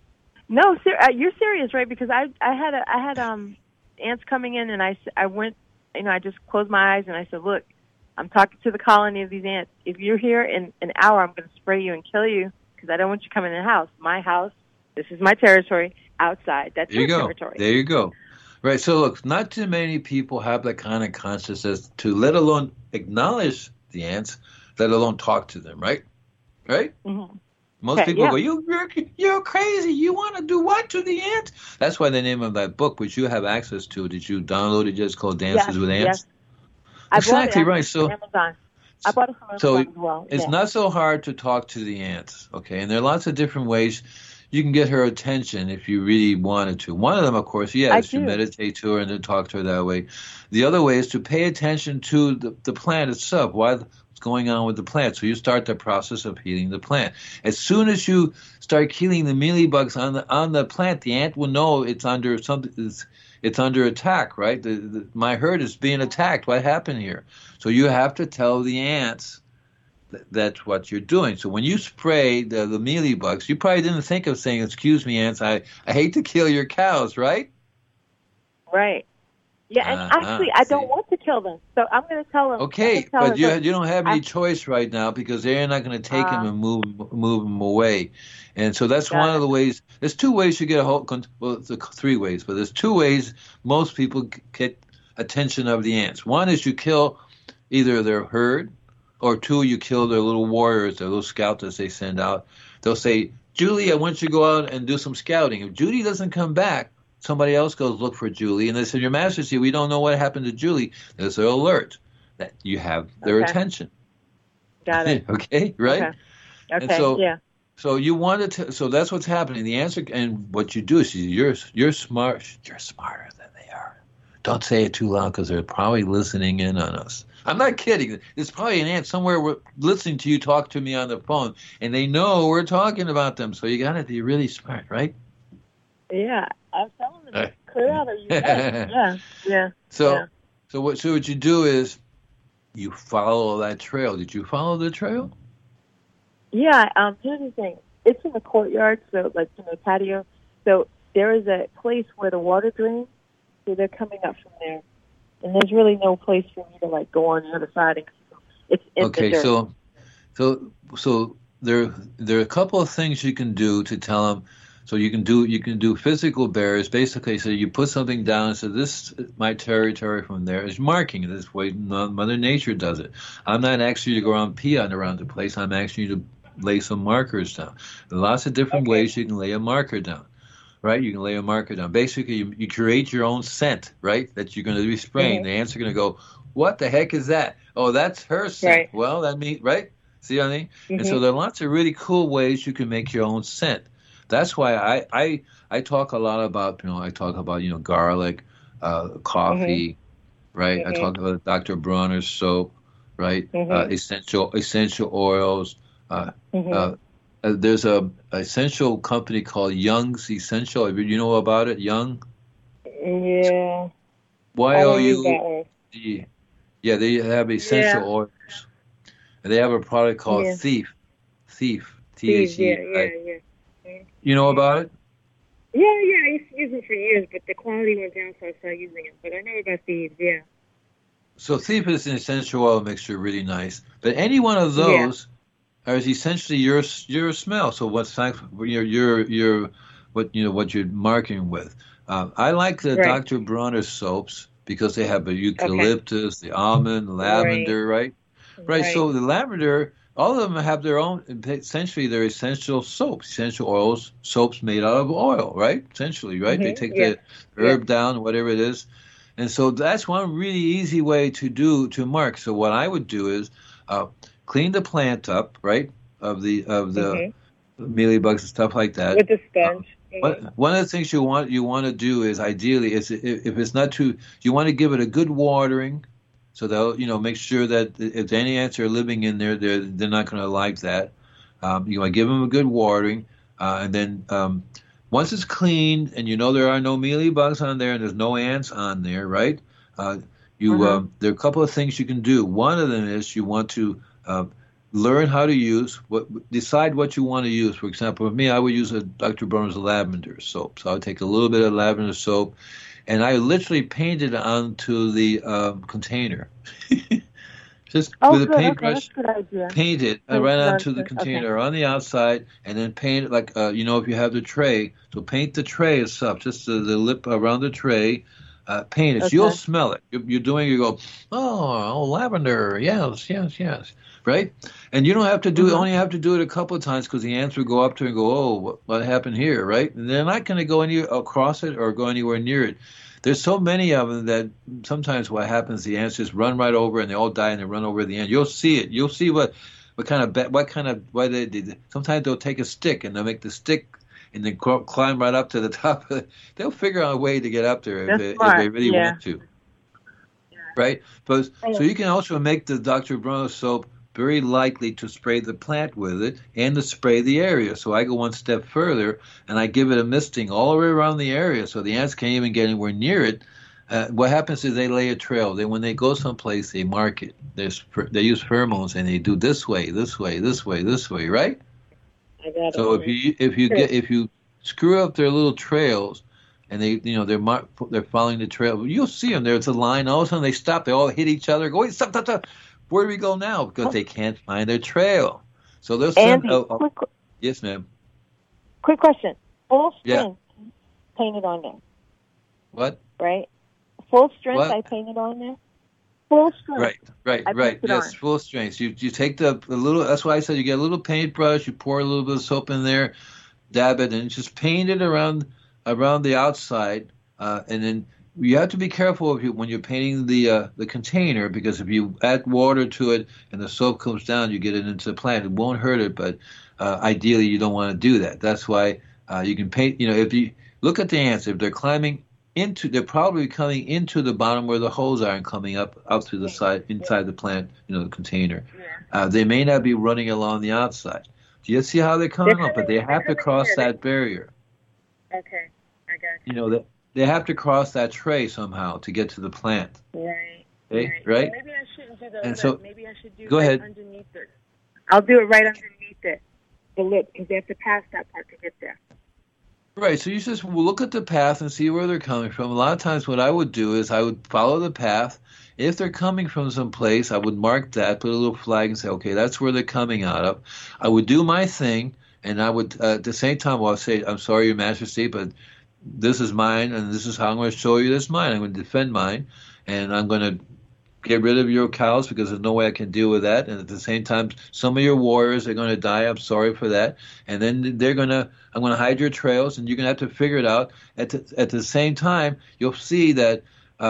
No, you're serious, right? Because I had ants coming in, and I went, I just closed my eyes and I said, look, I'm talking to the colony of these ants. If you're here in an hour, I'm going to spray you and kill you, because I don't want you coming in the house. My house. This is my territory. Outside, that's your territory. There you go. Right. So look, not too many people have that kind of consciousness to let alone acknowledge the ants, let alone talk to them, right? Right? Mm-hmm. Most Okay, people yeah. go, you're crazy. You want to do what to the ants? That's why the name of that book, which you have access to, did you download it? Just called Dances with Ants. Yes. I Exactly bought it right. So, from Amazon. I bought it from Amazon so as well. it's Yeah. not so hard to talk to the ants, okay? And there are lots of different ways you can get her attention if you really wanted to. One of them, of course, I is to do. meditate to her and then talk to her that way. The other way is to pay attention to the plant itself, what's going on with the plant. So you start the process of healing the plant. As soon as you start healing the mealybugs on the plant, the ant will know it's under something. It's under attack, right? My herd is being attacked. What happened here? So you have to tell the ants that's what you're doing. So when you spray the mealybugs, you probably didn't think of saying, "Excuse me, ants, I hate to kill your cows," right? Right. Yeah, and actually, I don't want to kill them, so I'm going to tell them. Okay, but you don't have any choice right now because they're not going to take them and move them away. And so that's one of the ways. There's two ways you get a hold. Well, there's three ways, but there's two ways most people get attention of the ants. One is you kill either their herd, or two, you kill their little warriors, their little scouts that they send out. They'll say, "Julie, I want you to go out and do some scouting." If Julie doesn't come back, somebody else goes look for Julie, and they say, "Your Majesty, we don't know what happened to Julie." There's their alert that you have their attention. Got it. Okay, right? Okay. And so, yeah. So you wanted to. So that's what's happening. The answer, and what you do is you're smart. You're smarter than they are. Don't say it too loud because they're probably listening in on us. I'm not kidding. There's probably an ant somewhere listening to you talk to me on the phone, and they know we're talking about them. So you got to be really smart, right? Yeah, I'm telling them to clear out of you. Yeah. So what you do is you follow that trail. Did you follow the trail? Yeah. Here's the thing. It's in the courtyard, so like in the patio. So there is a place where the water drains. So they're coming up from there, and there's really no place for me to like go on the other side. It's in the dirt. So there are a couple of things you can do to tell them. So you can do physical barriers. Basically, so you put something down. So this is my territory from there is marking. This way, Mother Nature does it. I'm not asking you to go around peon around the place. I'm asking you to lay some markers down. There are lots of different ways you can lay a marker down. Right? You can lay a marker down. Basically, you create your own scent, right? That you're going to be spraying. The ants are going to go, "What the heck is that? Oh, that's her scent." Right. Well, that means, right? See what I mean? And so there are lots of really cool ways you can make your own scent. That's why I talk a lot about, garlic, coffee, right? I talk about Dr. Bronner's soap, right? Essential oils. There's a essential company called Young's Essential. You know about it, Young? Yeah. YOUD. Yeah, they have essential oils. And they have a product called Thief. THEI. You know about it? Yeah, I used to use them for years, but the quality went down, so I stopped using it. But I know about these, yeah. So Thief is an essential oil mixture, really nice. But any one of those is essentially your smell. So what's your what you're marking with. I like the Dr. Bronner soaps because they have the eucalyptus, the almond, the lavender, right? So the lavender, all of them have their own. Essentially, they're essential soaps, essential oils, soaps made out of oil, right? Essentially, right? They take the herb down, whatever it is. And so that's one really easy way to mark. So what I would do is clean the plant up, right, of the mealybugs and stuff like that. With the sponge. One of the things you want to do is ideally is if it's not too, you want to give it a good watering, so they'll make sure that if any ants are living in there, they're not going to like that. You want to give them a good watering, and then once it's clean and there are no mealybugs on there and there's no ants on there, right? There are a couple of things you can do. One of them is you want to learn how to decide what you want to use. For example, with me, I would use a Dr. Bronner's lavender soap. So I would take a little bit of lavender soap, and I literally paint it onto the container. Just with a paintbrush, paint it right onto the container on the outside, and then paint it like, if you have the tray, so paint the tray itself, just the lip around the tray, paint it. Okay. You'll smell it. You're doing. You go, oh, lavender. Yes, yes, yes. Right. And you don't have to do it. Only have to do it a couple of times because the ants will go up to it and go, oh, what happened here? Right. And they're not going to go any across it or go anywhere near it. There's so many of them that sometimes what happens, the ants just run right over and they all die and they run over the ant. You'll see it. You'll see why they sometimes they'll take a stick and they'll make the stick and then climb right up to the top of it. They'll figure out a way to get up there if they really want to. Right? But so you can also make the Dr. Bronner soap very likely to spray the plant with it and to spray the area. So I go one step further and I give it a misting all the way around the area so the ants can't even get anywhere near it. What happens is they lay a trail. When they go someplace, they mark it. They use pheromones and they do this way, this way, this way, this way, right? I got So it. if you screw up their little trails and they're following the trail, you'll see them. There's a line. All of a sudden they stop. They all hit each other. Go, wait, stop, stop, stop. Where do we go now? Because they can't find their trail. So they'll send. Andy, Yes, ma'am. quick question. Full Yeah. strength painted on there, What? right? Full strength What? I painted on there. Full strength. Right. I painted Yes, on. full strength. You take the little. That's why I said you get a little paintbrush. You pour a little bit of soap in there, dab it, and just paint it around the outside. And then you have to be careful when you're painting the container, because if you add water to it and the soap comes down, you get it into the plant. It won't hurt it, but ideally you don't want to do that. That's why you can paint. If you look at the ants, if they're climbing they're probably coming into the bottom where the holes are and coming up through the side inside the plant, the container. They may not be running along the outside. Do you see how they're coming up? But they have to cross that barrier. Okay, I got That they have to cross that tray somehow to get to the plant. Right. Okay? Right? Maybe I shouldn't do the And lip. so- Maybe I should do Go it ahead. underneath it. I'll do it right underneath it, the lip, because they have to pass that part to get there. Right, so you just look at the path and see where they're coming from. A lot of times what I would do is I would follow the path. If they're coming from some place, I would mark that, put a little flag and say, okay, that's where they're coming out of. I would do my thing, and I would, at the same time, I'll say, I'm sorry, Your Majesty, but this is mine, and this is how I'm going to show you this is mine. I'm going to defend mine, and I'm going to get rid of your cows because there's no way I can deal with that. And at the same time, some of your warriors are going to die. I'm sorry for that. And then I'm going to hide your trails, and you're going to have to figure it out. At the same time, you'll see that,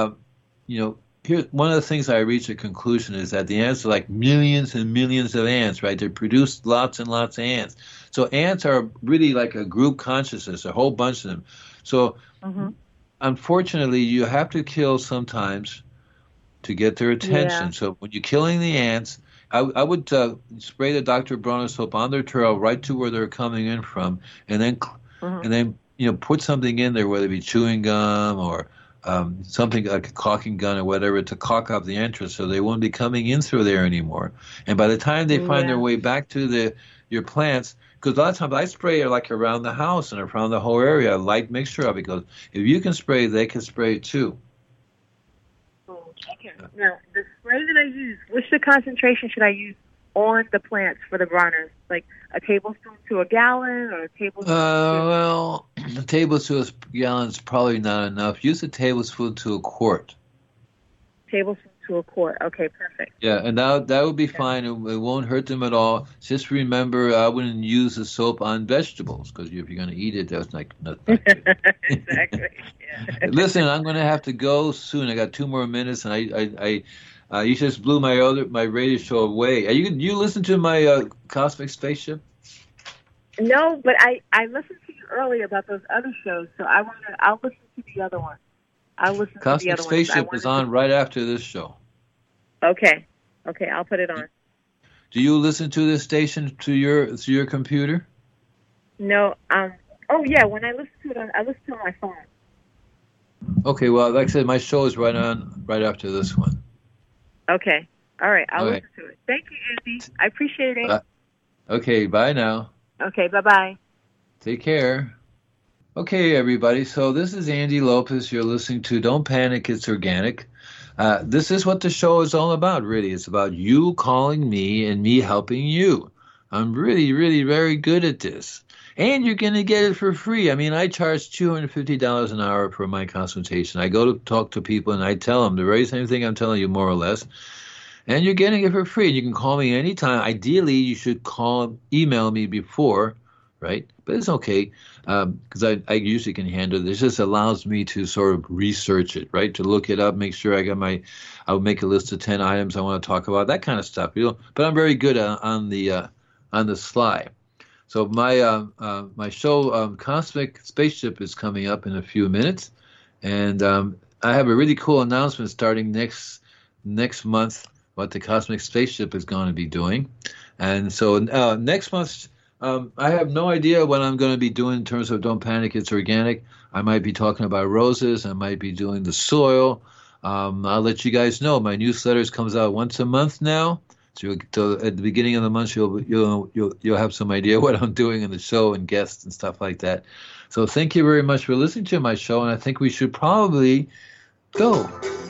here, one of the things I reach a conclusion is that the ants are like millions and millions of ants, right? They produce lots and lots of ants. So ants are really like a group consciousness, a whole bunch of them. So unfortunately, you have to kill sometimes to get their attention. Yeah. So when you're killing the ants, I would spray the Dr. Bronner soap on their trail right to where they're coming in from, and then put something in there, whether it be chewing gum or something like a caulking gun or whatever, to caulk up the entrance so they won't be coming in through there anymore. And by the time they find their way back to your plants, because a lot of times I spray like around the house and around the whole area, a light mixture of it, because if you can spray, they can spray too. Okay. Now, the spray that I use, what's the concentration should I use on the plants for the Bronners? Like a tablespoon to a gallon, or a tablespoon? Well, a tablespoon to a gallon is probably not enough. Use a tablespoon to a quart. Tablespoon to a quart. Okay, perfect. Yeah, and that would be fine. It won't hurt them at all. Just remember, I wouldn't use the soap on vegetables, because if you're going to eat it, that's not good. Exactly. Yeah. Listen, I'm going to have to go soon. I got 2 more minutes, and I you just blew my radio show away. You listen to my Cosmic Spaceship? No, but I listened to you earlier about those other shows, so I'll listen to the other one. I'll listen to the Cosmic other Spaceship is on right after this show. Okay, I'll put it on. Do you listen to this station to your computer? No, oh yeah, when I listen to it, I listen to it on my phone. Okay, well, like I said, my show is right after this one. Okay, all right, I'll Okay. listen to it. Thank you, Andy. I appreciate it. Okay, bye now. Okay, bye-bye. Take care. Okay, everybody. So this is Andy Lopez. You're listening to Don't Panic, It's Organic. This is what the show is all about, really. It's about you calling me and me helping you. I'm really, really very good at this. And you're going to get it for free. I mean, I charge $250 an hour for my consultation. I go to talk to people and I tell them the very same thing I'm telling you, more or less. And you're getting it for free. You can call me anytime. Ideally, you should email me before, right? But it's okay because I usually can handle it. It just allows me to sort of research it, right? To look it up, make sure I'll make a list of 10 items I want to talk about, that kind of stuff. But I'm very good on the sly. So my show, Cosmic Spaceship, is coming up in a few minutes, and I have a really cool announcement starting next month. What the Cosmic Spaceship is going to be doing. And so next month, I have no idea what I'm going to be doing in terms of Don't Panic, It's Organic. I might be talking about roses. I might be doing the soil. I'll let you guys know. My newsletters comes out once a month now. So at the beginning of the month, you'll have some idea what I'm doing in the show and guests and stuff like that. So thank you very much for listening to my show, and I think we should probably go.